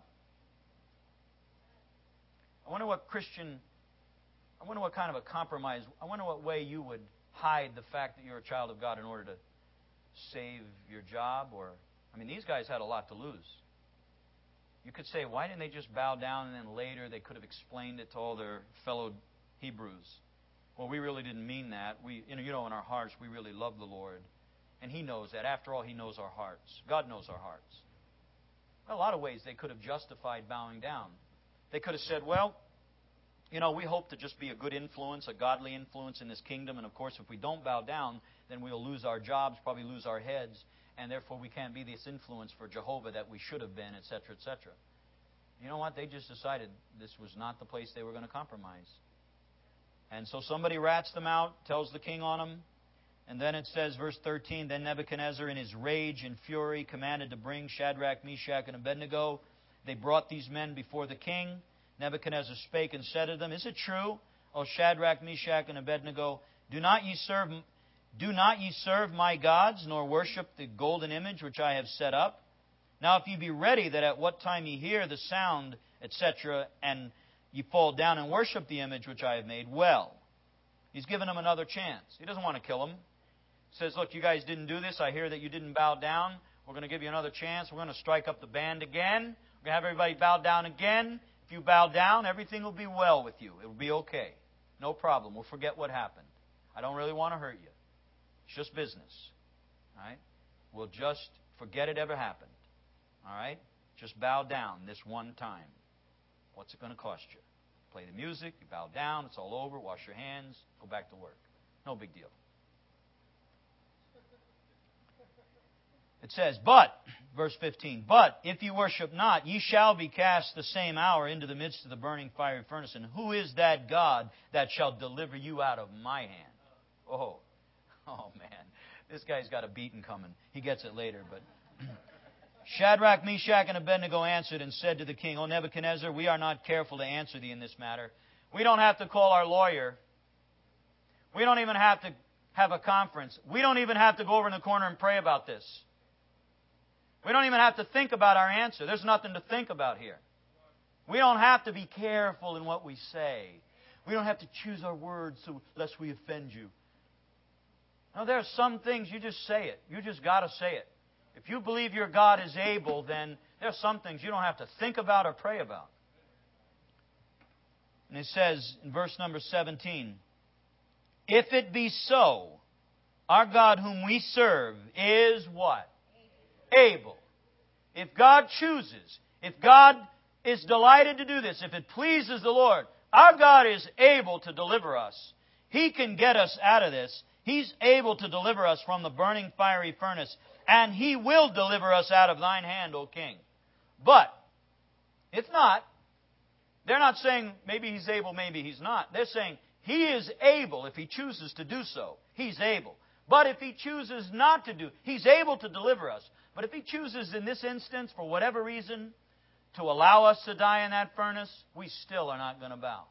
I wonder what Christian... I wonder what kind of a compromise, I wonder what way you would hide the fact that you're a child of God in order to save your job. Or, I mean, these guys had a lot to lose. You could say, why didn't they just bow down and then later they could have explained it to all their fellow Hebrews? Well, we really didn't mean that. We, you know, you know, in our hearts, we really love the Lord. And He knows that. After all, He knows our hearts. God knows our hearts. A lot of ways they could have justified bowing down. They could have said, well, you know, we hope to just be a good influence, a godly influence in this kingdom. And, of course, if we don't bow down, then we'll lose our jobs, probably lose our heads. And, therefore, we can't be this influence for Jehovah that we should have been, et cetera, et cetera. You know what? They just decided this was not the place they were going to compromise. And so somebody rats them out, tells the king on them. And then it says, verse thirteen, then Nebuchadnezzar in his rage and fury commanded to bring Shadrach, Meshach, and Abednego. They brought these men before the king. Nebuchadnezzar spake and said to them, is it true, O Shadrach, Meshach, and Abednego, do not ye serve, do not ye serve my gods, nor worship the golden image which I have set up? Now if ye be ready that at what time ye hear the sound, et cetera, and ye fall down and worship the image which I have made, well. He's given them another chance. He doesn't want to kill them. He says, look, you guys didn't do this. I hear that you didn't bow down. We're going to give you another chance. We're going to strike up the band again. We're going to have everybody bow down again. If you bow down, everything will be well with you. It will be okay. No problem. We'll forget what happened. I don't really want to hurt you. It's just business. All right? We'll just forget it ever happened. All right? Just bow down this one time. What's it going to cost you? Play the music, you bow down, it's all over, wash your hands, go back to work. No big deal. It says, but, verse fifteen, but if ye worship not, ye shall be cast the same hour into the midst of the burning fiery furnace. And who is that God that shall deliver you out of my hand? Oh, oh man, this guy's got a beating coming. He gets it later, but... Shadrach, Meshach, and Abednego answered and said to the king, O Nebuchadnezzar, we are not careful to answer thee in this matter. We don't have to call our lawyer. We don't even have to have a conference. We don't even have to go over in the corner and pray about this. We don't even have to think about our answer. There's nothing to think about here. We don't have to be careful in what we say. We don't have to choose our words so lest we offend you. Now, there are some things you just say it. You just got to say it. If you believe your God is able, then there are some things you don't have to think about or pray about. And it says in verse number seventeen, if it be so, our God whom we serve is what? Able. If God chooses, if God is delighted to do this, if it pleases the Lord, our God is able to deliver us. He can get us out of this. He's able to deliver us from the burning fiery furnace, and He will deliver us out of thine hand, O King. But, if not, they're not saying maybe He's able, maybe He's not. They're saying He is able if He chooses to do so. He's able. But if He chooses not to do, He's able to deliver us. But if He chooses in this instance, for whatever reason, to allow us to die in that furnace, we still are not going to bow.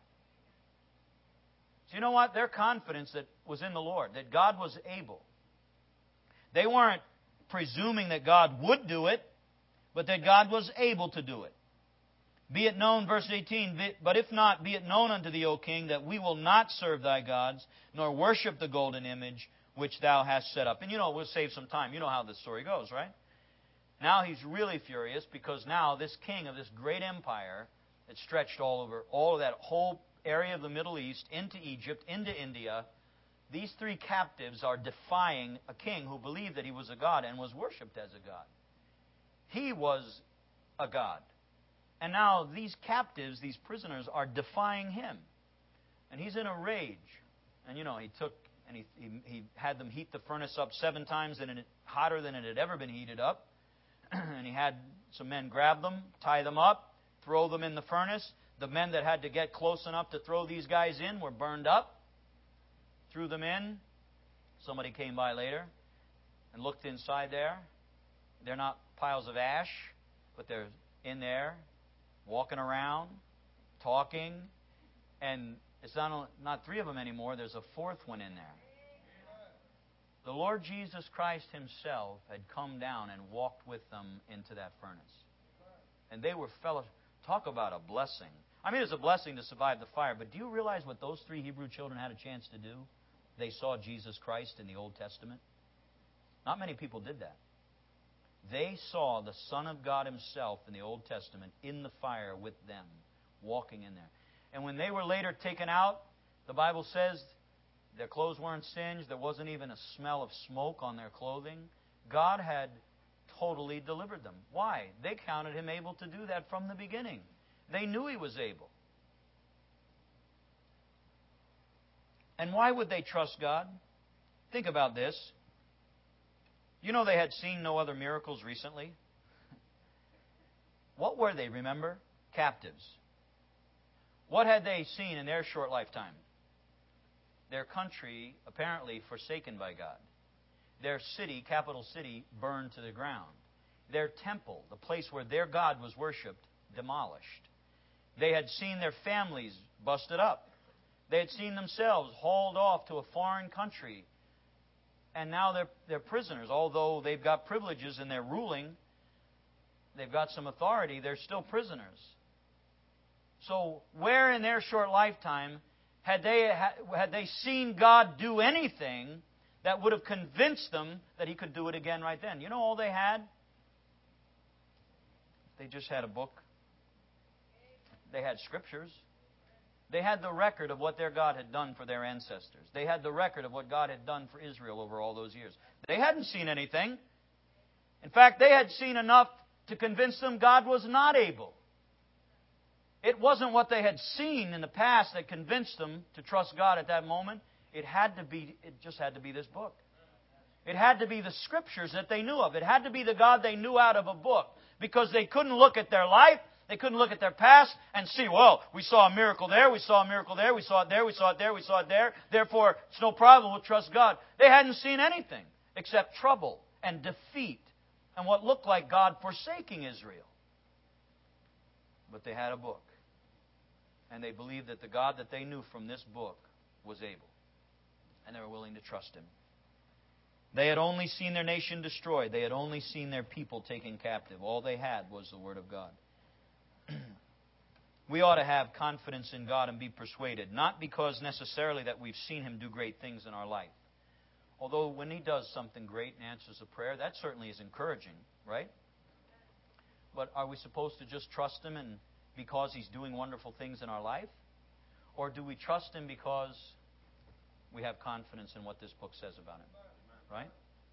So you know what? Their confidence that was in the Lord, that God was able. They weren't presuming that God would do it, but that God was able to do it. Be it known, verse eighteen, but if not, be it known unto thee, O King, that we will not serve thy gods, nor worship the golden image which thou hast set up. And you know, we'll save some time. You know how this story goes, right? Now he's really furious because now this king of this great empire that stretched all over, all of that whole area of the Middle East, into Egypt, into India, these three captives are defying a king who believed that he was a god and was worshipped as a god. He was a god. And now these captives, these prisoners, are defying him. And he's in a rage. And you know, he took and he, he, he had them heat the furnace up seven times and it, hotter than it had ever been heated up. And he had some men grab them, tie them up, throw them in the furnace. The men that had to get close enough to throw these guys in were burned up. Threw them in. Somebody came by later and looked inside there. They're not piles of ash, but they're in there, walking around, talking. And it's not, not three of them anymore. There's a fourth one in there. The Lord Jesus Christ Himself had come down and walked with them into that furnace. And they were fellow. Talk about a blessing. I mean, it's a blessing to survive the fire, but do you realize what those three Hebrew children had a chance to do? They saw Jesus Christ in the Old Testament. Not many people did that. They saw the Son of God Himself in the Old Testament in the fire with them, walking in there. And when they were later taken out, the Bible says their clothes weren't singed. There wasn't even a smell of smoke on their clothing. God had totally delivered them. Why? They counted Him able to do that from the beginning. They knew He was able. And why would they trust God? Think about this. You know they had seen no other miracles recently. What were they, remember? Captives. What had they seen in their short lifetime? Their country apparently forsaken by God. Their city, capital city, burned to the ground. Their temple, the place where their God was worshipped, demolished. They had seen their families busted up. They had seen themselves hauled off to a foreign country. And now they're, they're prisoners. Although they've got privileges and they're ruling, they've got some authority, they're still prisoners. So where in their short lifetime had they, had they seen God do anything that would have convinced them that He could do it again right then? You know all they had? They just had a book. They had scriptures. They had the record of what their God had done for their ancestors. They had the record of what God had done for Israel over all those years. They hadn't seen anything. In fact, they had seen enough to convince them God was not able. It wasn't what they had seen in the past that convinced them to trust God at that moment. It had to be, it just had to be this book. It had to be the scriptures that they knew of. It had to be the God they knew out of a book. Because they couldn't look at their life, they couldn't look at their past and see, well, we saw a miracle there, we saw a miracle there, we saw it there, we saw it there, we saw it there. Therefore, it's no problem, we'll trust God. They hadn't seen anything except trouble and defeat and what looked like God forsaking Israel. But they had a book. And they believed that the God that they knew from this book was able. And they were willing to trust Him. They had only seen their nation destroyed. They had only seen their people taken captive. All they had was the Word of God. We ought to have confidence in God and be persuaded, not because necessarily that we've seen Him do great things in our life, Although when He does something great and answers a prayer, that certainly is encouraging, right? But are we supposed to just trust Him and because He's doing wonderful things in our life? Or do we trust Him because we have confidence in what this book says about Him? Right?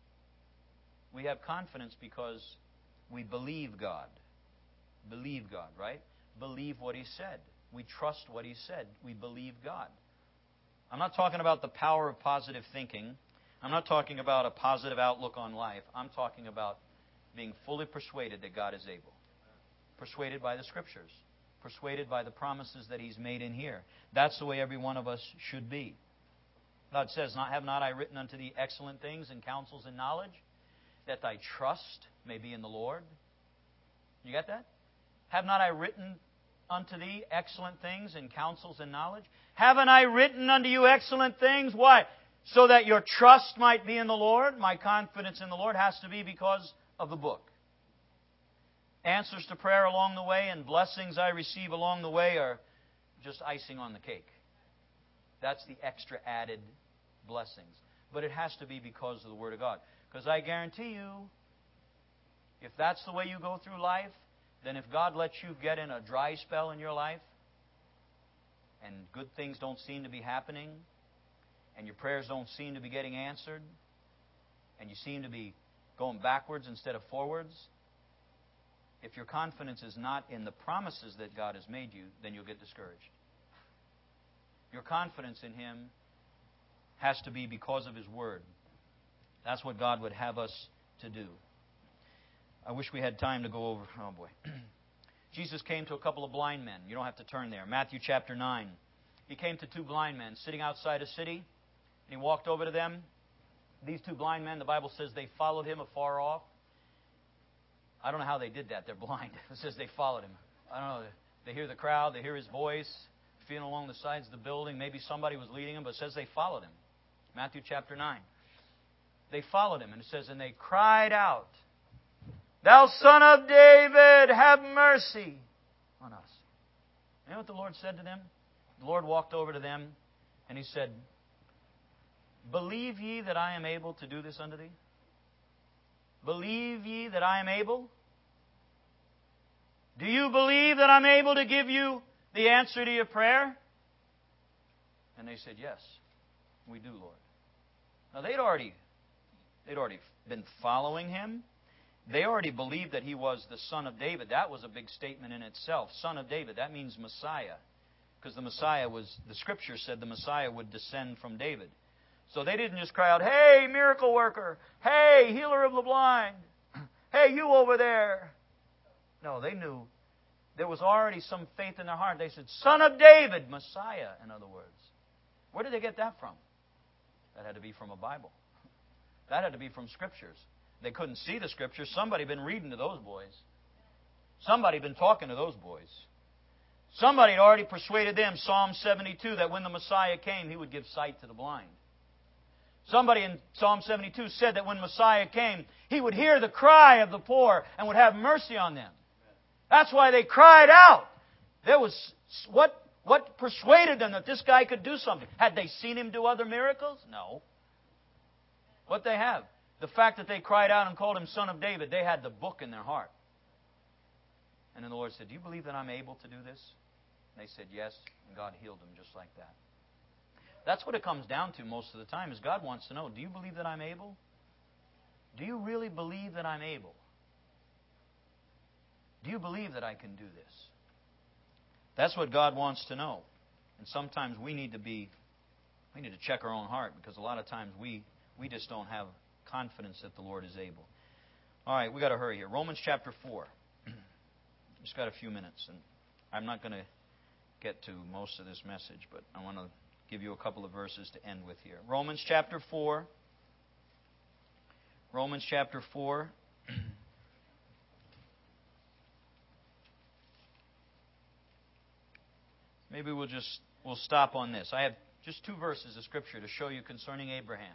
We have confidence because we believe God. Believe God, right? Believe what He said. We trust what He said. We believe God. I'm not talking about the power of positive thinking. I'm not talking about a positive outlook on life. I'm talking about being fully persuaded that God is able. Persuaded by the Scriptures. Persuaded by the promises that He's made in here. That's the way every one of us should be. God says, "Not have not I written unto thee excellent things and counsels and knowledge, that thy trust may be in the Lord?" You get that? Have not I written unto thee excellent things and counsels and knowledge? Haven't I written unto you excellent things? Why? So that your trust might be in the Lord. My confidence in the Lord has to be because of the book. Answers to prayer along the way and blessings I receive along the way are just icing on the cake. That's the extra added blessings. But it has to be because of the Word of God. Because I guarantee you, if that's the way you go through life, then if God lets you get in a dry spell in your life, and good things don't seem to be happening, and your prayers don't seem to be getting answered, and you seem to be going backwards instead of forwards, if your confidence is not in the promises that God has made you, then you'll get discouraged. Your confidence in Him has to be because of His Word. That's what God would have us to do. I wish we had time to go over... Oh, boy. Jesus came to a couple of blind men. You don't have to turn there. Matthew chapter nine. He came to two blind men sitting outside a city, and He walked over to them. These two blind men, the Bible says they followed Him afar off. I don't know how they did that. They're blind. It says they followed Him. I don't know. They hear the crowd. They hear His voice. Feeling along the sides of the building. Maybe somebody was leading them, but it says they followed Him. Matthew chapter nine. They followed Him, and it says, and they cried out, "Thou Son of David, have mercy on us." You know what the Lord said to them? The Lord walked over to them, and He said, "Believe ye that I am able to do this unto thee? Believe ye that I am able? Do you believe that I'm able to give you the answer to your prayer?" And they said, "Yes, we do, Lord." Now they'd already, they'd already been following Him. They already believed that He was the Son of David. That was a big statement in itself. Son of David, that means Messiah. Because the Messiah was, the Scripture said the Messiah would descend from David. So they didn't just cry out, "Hey, miracle worker! Hey, healer of the blind! Hey, you over there!" No, they knew there was already some faith in their heart. They said, "Son of David," Messiah, in other words. Where did they get that from? That had to be from a Bible. That had to be from Scriptures. They couldn't see the Scriptures. Somebody had been reading to those boys. Somebody had been talking to those boys. Somebody had already persuaded them, Psalm seventy-two, that when the Messiah came, He would give sight to the blind. Somebody in Psalm seventy-two said that when Messiah came, He would hear the cry of the poor and would have mercy on them. That's why they cried out. There was what, what persuaded them that this guy could do something? Had they seen Him do other miracles? No. What they have? The fact that they cried out and called Him Son of David, they had the book in their heart. And then the Lord said, "Do you believe that I'm able to do this?" And they said, "Yes." And God healed them just like that. That's what it comes down to most of the time, is God wants to know, do you believe that I'm able? Do you really believe that I'm able? Do you believe that I can do this? That's what God wants to know. And sometimes we need to be, we need to check our own heart, because a lot of times we, we just don't have confidence that the Lord is able. All right, we got to hurry here. Romans chapter four. Just got a few minutes, and I'm not going to get to most of this message, but I want to give you a couple of verses to end with here. Romans chapter four. Romans chapter four. Maybe we'll just we'll stop on this. I have just two verses of Scripture to show you concerning Abraham.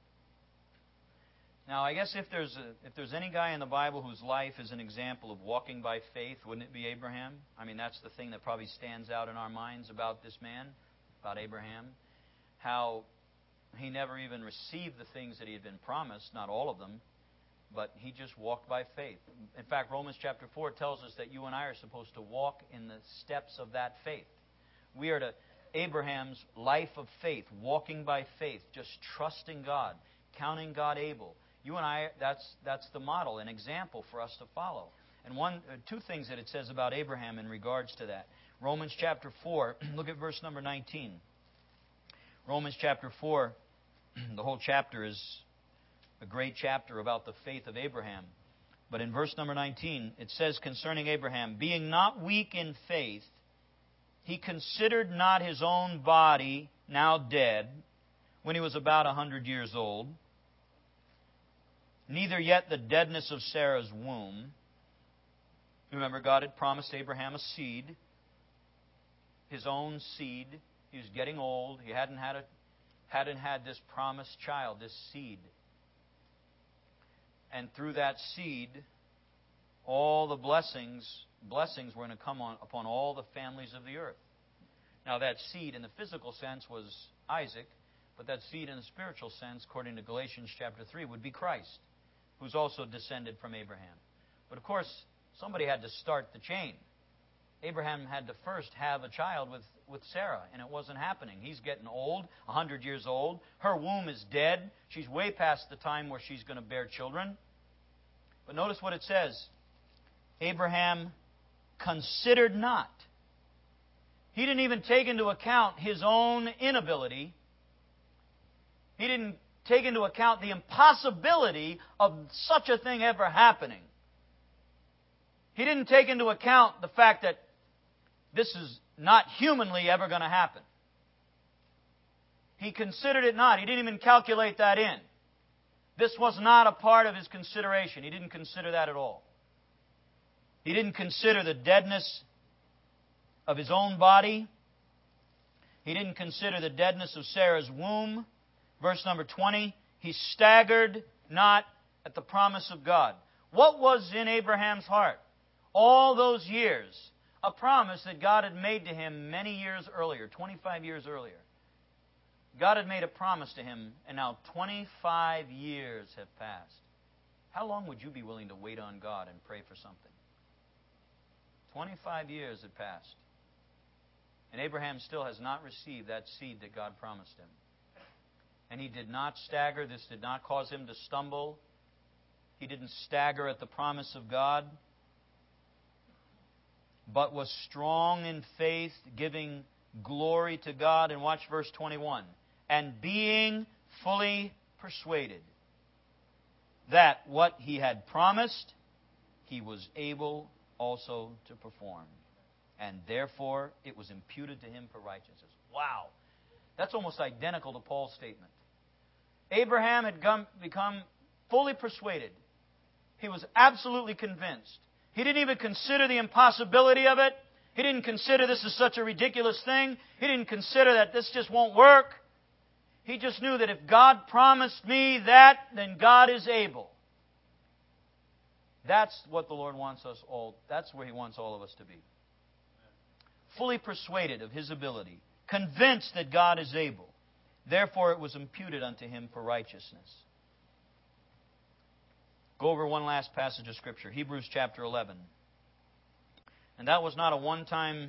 Now, I guess if there's a, if there's any guy in the Bible whose life is an example of walking by faith, wouldn't it be Abraham? I mean, that's the thing that probably stands out in our minds about this man, about Abraham. How he never even received the things that he had been promised, not all of them, but he just walked by faith. In fact, Romans chapter four tells us that you and I are supposed to walk in the steps of that faith. We are to Abraham's life of faith, walking by faith, just trusting God, counting God able. You and I, that's that's the model, an example for us to follow. And one, two things that it says about Abraham in regards to that. Romans chapter four, look at verse number nineteen. Romans chapter four, the whole chapter is a great chapter about the faith of Abraham. But in verse number nineteen, it says concerning Abraham, being not weak in faith, he considered not his own body now dead, when he was about a hundred years old, neither yet the deadness of Sarah's womb. Remember, God had promised Abraham a seed, his own seed. He was getting old. He hadn't had a, hadn't had this promised child, this seed. And through that seed, all the blessings, blessings were going to come on, upon all the families of the earth. Now that seed in the physical sense was Isaac, but that seed in the spiritual sense, according to Galatians chapter three, would be Christ, who's also descended from Abraham. But of course, somebody had to start the chain. Abraham had to first have a child with, with Sarah, and it wasn't happening. He's getting old, a hundred years old. Her womb is dead. She's way past the time where she's going to bear children. But notice what it says. Abraham considered not. He didn't even take into account his own inability. He didn't take into account the impossibility of such a thing ever happening. He didn't take into account the fact that this is not humanly ever going to happen. He considered it not. He didn't even calculate that in. This was not a part of his consideration. He didn't consider that at all. He didn't consider the deadness of his own body. He didn't consider the deadness of Sarah's womb. Verse number twenty, he staggered not at the promise of God. What was in Abraham's heart? All those years, a promise that God had made to him many years earlier, twenty-five years earlier. God had made a promise to him, and now twenty-five years have passed. How long would you be willing to wait on God and pray for something? twenty-five years had passed. And Abraham still has not received that seed that God promised him. And he did not stagger. This did not cause him to stumble. He didn't stagger at the promise of God, but was strong in faith, giving glory to God. And watch verse twenty-one. And being fully persuaded that what he had promised, he was able also to perform. And therefore, it was imputed to him for righteousness. Wow. That's almost identical to Paul's statement. Abraham had come, become fully persuaded. He was absolutely convinced. He didn't even consider the impossibility of it. He didn't consider this is such a ridiculous thing. He didn't consider that this just won't work. He just knew that if God promised me that, then God is able. That's what the Lord wants us all. That's where He wants all of us to be. Fully persuaded of His ability. Convinced that God is able. Therefore it was imputed unto him for righteousness. Go over one last passage of Scripture. Hebrews chapter eleven. And that was not a one-time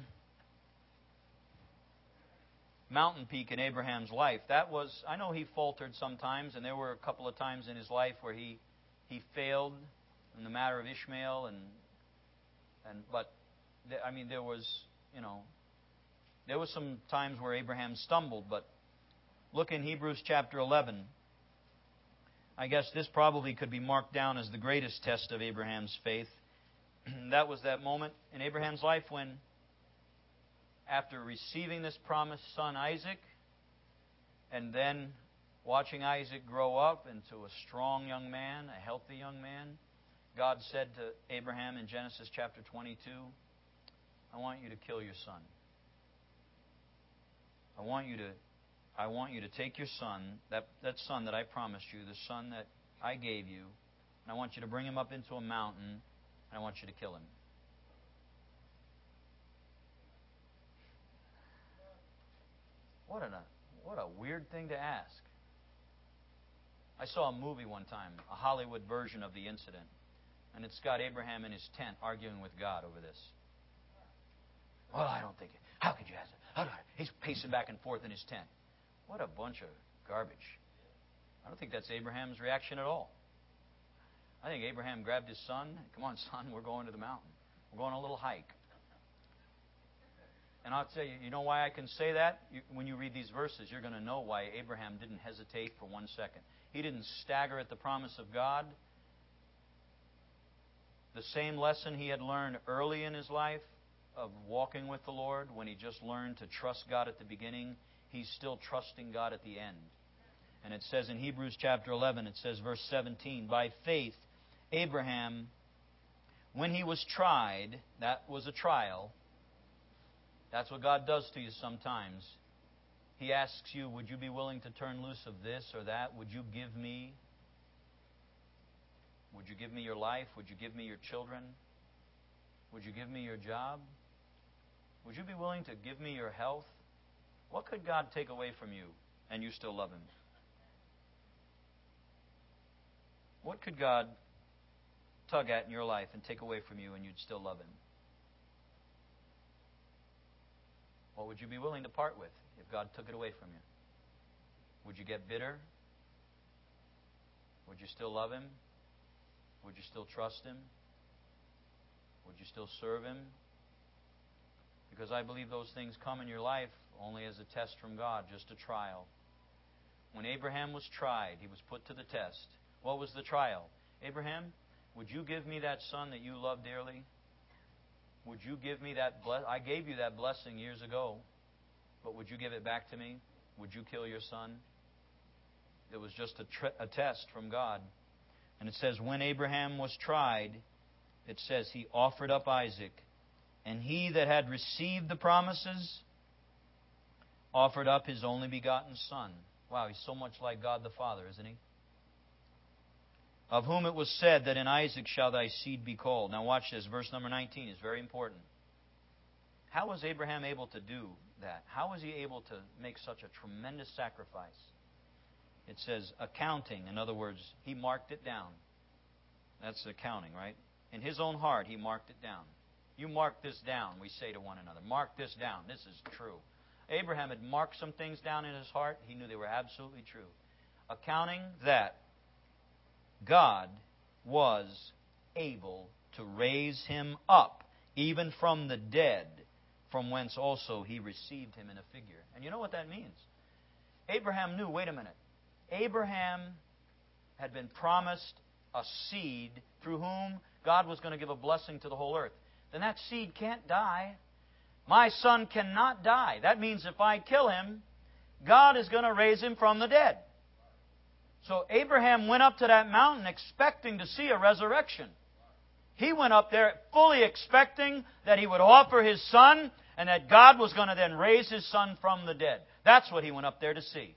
mountain peak in Abraham's life. That was, I know he faltered sometimes, and there were a couple of times in his life where he he failed in the matter of Ishmael, and and but I mean there was, you know, there was some times where Abraham stumbled, but look in Hebrews chapter eleven. I guess this probably could be marked down as the greatest test of Abraham's faith. That was that moment in Abraham's life when, after receiving this promised son Isaac, and then watching Isaac grow up into a strong young man, a healthy young man, God said to Abraham in Genesis chapter twenty-two, I want you to kill your son. I want you to I want you to take your son, that, that son that I promised you, the son that I gave you, and I want you to bring him up into a mountain, and I want you to kill him. What a, what a weird thing to ask. I saw a movie one time, a Hollywood version of the incident, and it's got Abraham in his tent arguing with God over this. Well, I don't think it. How could you ask it? How do I? He's pacing back and forth in his tent. What a bunch of garbage. I don't think that's Abraham's reaction at all. I think Abraham grabbed his son. Come on, son, we're going to the mountain. We're going on a little hike. And I'll tell you, you know why I can say that? You, when you read these verses, you're going to know why Abraham didn't hesitate for one second. He didn't stagger at the promise of God. The same lesson he had learned early in his life of walking with the Lord, when he just learned to trust God at the beginning, he's still trusting God at the end. And it says in Hebrews chapter eleven, it says verse seventeen, by faith Abraham, when he was tried, that was a trial. That's what God does to you sometimes. He asks you, would you be willing to turn loose of this or that? Would you give me? Would you give me your life? Would you give me your children? Would you give me your job? Would you be willing to give me your health? What could God take away from you and you still love Him? What could God tug at in your life and take away from you and you'd still love Him? What would you be willing to part with if God took it away from you? Would you get bitter? Would you still love Him? Would you still trust Him? Would you still serve Him? Because I believe those things come in your life only as a test from God, just a trial. When Abraham was tried, he was put to the test. What was the trial? Abraham, would you give me that son that you love dearly? Would you give me that blessing? I gave you that blessing years ago, but would you give it back to me? Would you kill your son? It was just a, tr- a test from God. And it says, when Abraham was tried, it says he offered up Isaac. And he that had received the promises offered up his only begotten son. Wow, he's so much like God the Father, isn't he? Of whom it was said that in Isaac shall thy seed be called. Now watch this. Verse number nineteen is very important. How was Abraham able to do that? How was he able to make such a tremendous sacrifice? It says accounting. In other words, he marked it down. That's accounting, right? In his own heart, he marked it down. You mark this down, we say to one another. Mark this down. This is true. Abraham had marked some things down in his heart. He knew they were absolutely true. Accounting that God was able to raise him up, even from the dead, from whence also he received him in a figure. And you know what that means? Abraham knew, wait a minute, Abraham had been promised a seed through whom God was going to give a blessing to the whole earth. Then that seed can't die. My son cannot die. That means if I kill him, God is going to raise him from the dead. So Abraham went up to that mountain expecting to see a resurrection. He went up there fully expecting that he would offer his son and that God was going to then raise his son from the dead. That's what he went up there to see.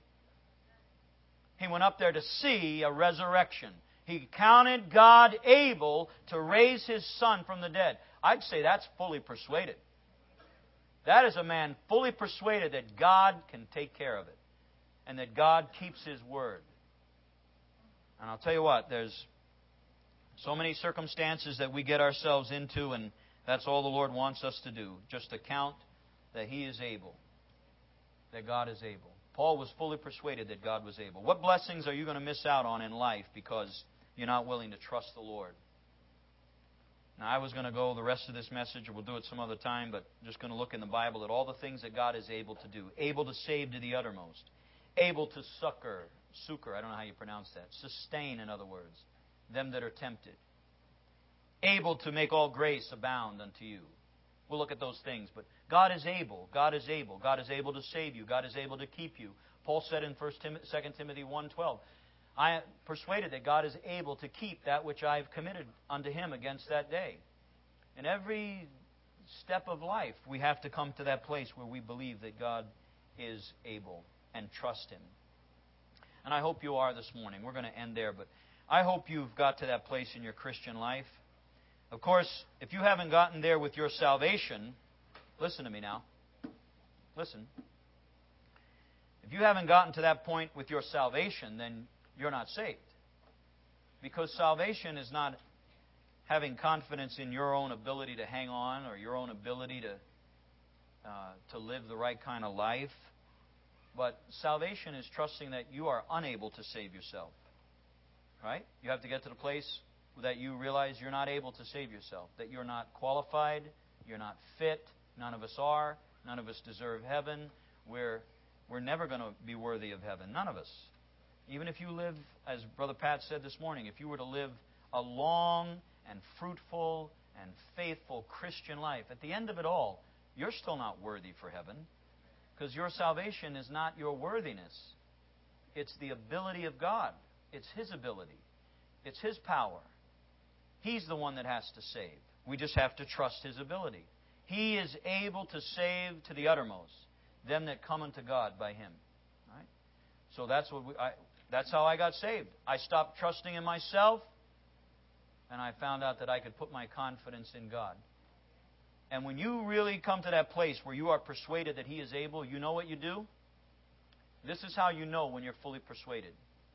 He went up there to see a resurrection. He counted God able to raise his son from the dead. I'd say that's fully persuaded. That is a man fully persuaded that God can take care of it and that God keeps His word. And I'll tell you what, there's so many circumstances that we get ourselves into, and that's all the Lord wants us to do, just to count that He is able, that God is able. Paul was fully persuaded that God was able. What blessings are you going to miss out on in life because you're not willing to trust the Lord? Now, I was going to go the rest of this message, or we'll do it some other time, but I'm just going to look in the Bible at all the things that God is able to do. Able to save to the uttermost. Able to succor. Succor, I don't know how you pronounce that. Sustain, in other words, them that are tempted. Able to make all grace abound unto you. We'll look at those things, but God is able. God is able. God is able to save you. God is able to keep you. Paul said in Second Timothy one twelve, I am persuaded that God is able to keep that which I have committed unto Him against that day. In every step of life, we have to come to that place where we believe that God is able and trust Him. And I hope you are this morning. We're going to end there, but I hope you've got to that place in your Christian life. Of course, if you haven't gotten there with your salvation, listen to me now. Listen. If you haven't gotten to that point with your salvation, then you're not saved. Because salvation is not having confidence in your own ability to hang on or your own ability to uh, to live the right kind of life. But salvation is trusting that you are unable to save yourself. Right? You have to get to the place that you realize you're not able to save yourself, that you're not qualified, you're not fit. None of us are. None of us deserve heaven. We're, we're never going to be worthy of heaven. None of us. Even if you live, as Brother Pat said this morning, if you were to live a long and fruitful and faithful Christian life, at the end of it all, you're still not worthy for heaven. Because your salvation is not your worthiness. It's the ability of God. It's His ability. It's His power. He's the one that has to save. We just have to trust His ability. He is able to save to the uttermost them that come unto God by Him. Right? So that's what we, I, that's how I got saved. I stopped trusting in myself, and I found out that I could put my confidence in God. And when you really come to that place where you are persuaded that He is able, you know what you do? This is how you know when you're fully persuaded.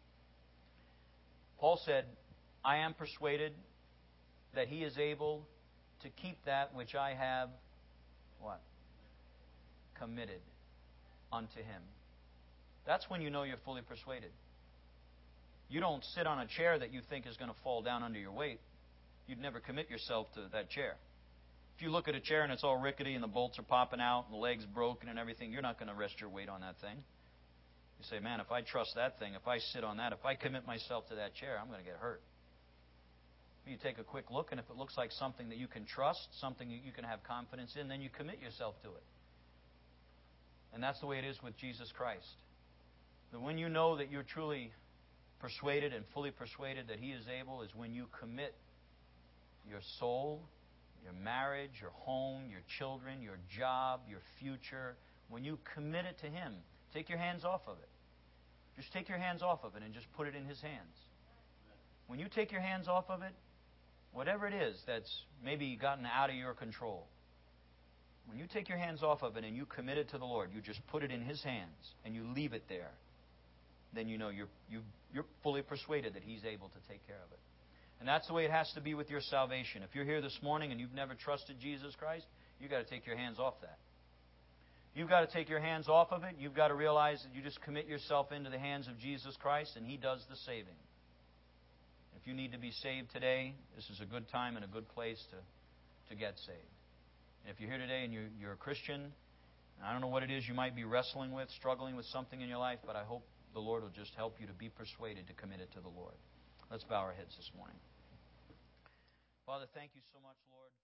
Paul said, I am persuaded that He is able to keep that which I have, what? Committed unto Him. That's when you know you're fully persuaded. You don't sit on a chair that you think is going to fall down under your weight. You'd never commit yourself to that chair. If you look at a chair and it's all rickety and the bolts are popping out and the leg's broken and everything, you're not going to rest your weight on that thing. You say, man, if I trust that thing, if I sit on that, if I commit myself to that chair, I'm going to get hurt. You take a quick look, and if it looks like something that you can trust, something that you can have confidence in, then you commit yourself to it. And that's the way it is with Jesus Christ. That when you know that you're truly persuaded and fully persuaded that He is able is when you commit your soul, your marriage, your home, your children, your job, your future. When you commit it to Him, take your hands off of it. Just take your hands off of it and just put it in His hands. When you take your hands off of it, whatever it is that's maybe gotten out of your control, when you take your hands off of it and you commit it to the Lord, you just put it in His hands and you leave it there, then you know you're, you, you're fully persuaded that He's able to take care of it. And that's the way it has to be with your salvation. If you're here this morning and you've never trusted Jesus Christ, you've got to take your hands off that. You've got to take your hands off of it. You've got to realize that you just commit yourself into the hands of Jesus Christ and He does the saving. If you need to be saved today, this is a good time and a good place to, to get saved. And if you're here today and you're, you're a Christian, I don't know what it is you might be wrestling with, struggling with something in your life, but I hope the Lord will just help you to be persuaded to commit it to the Lord. Let's bow our heads this morning. Father, thank You so much, Lord.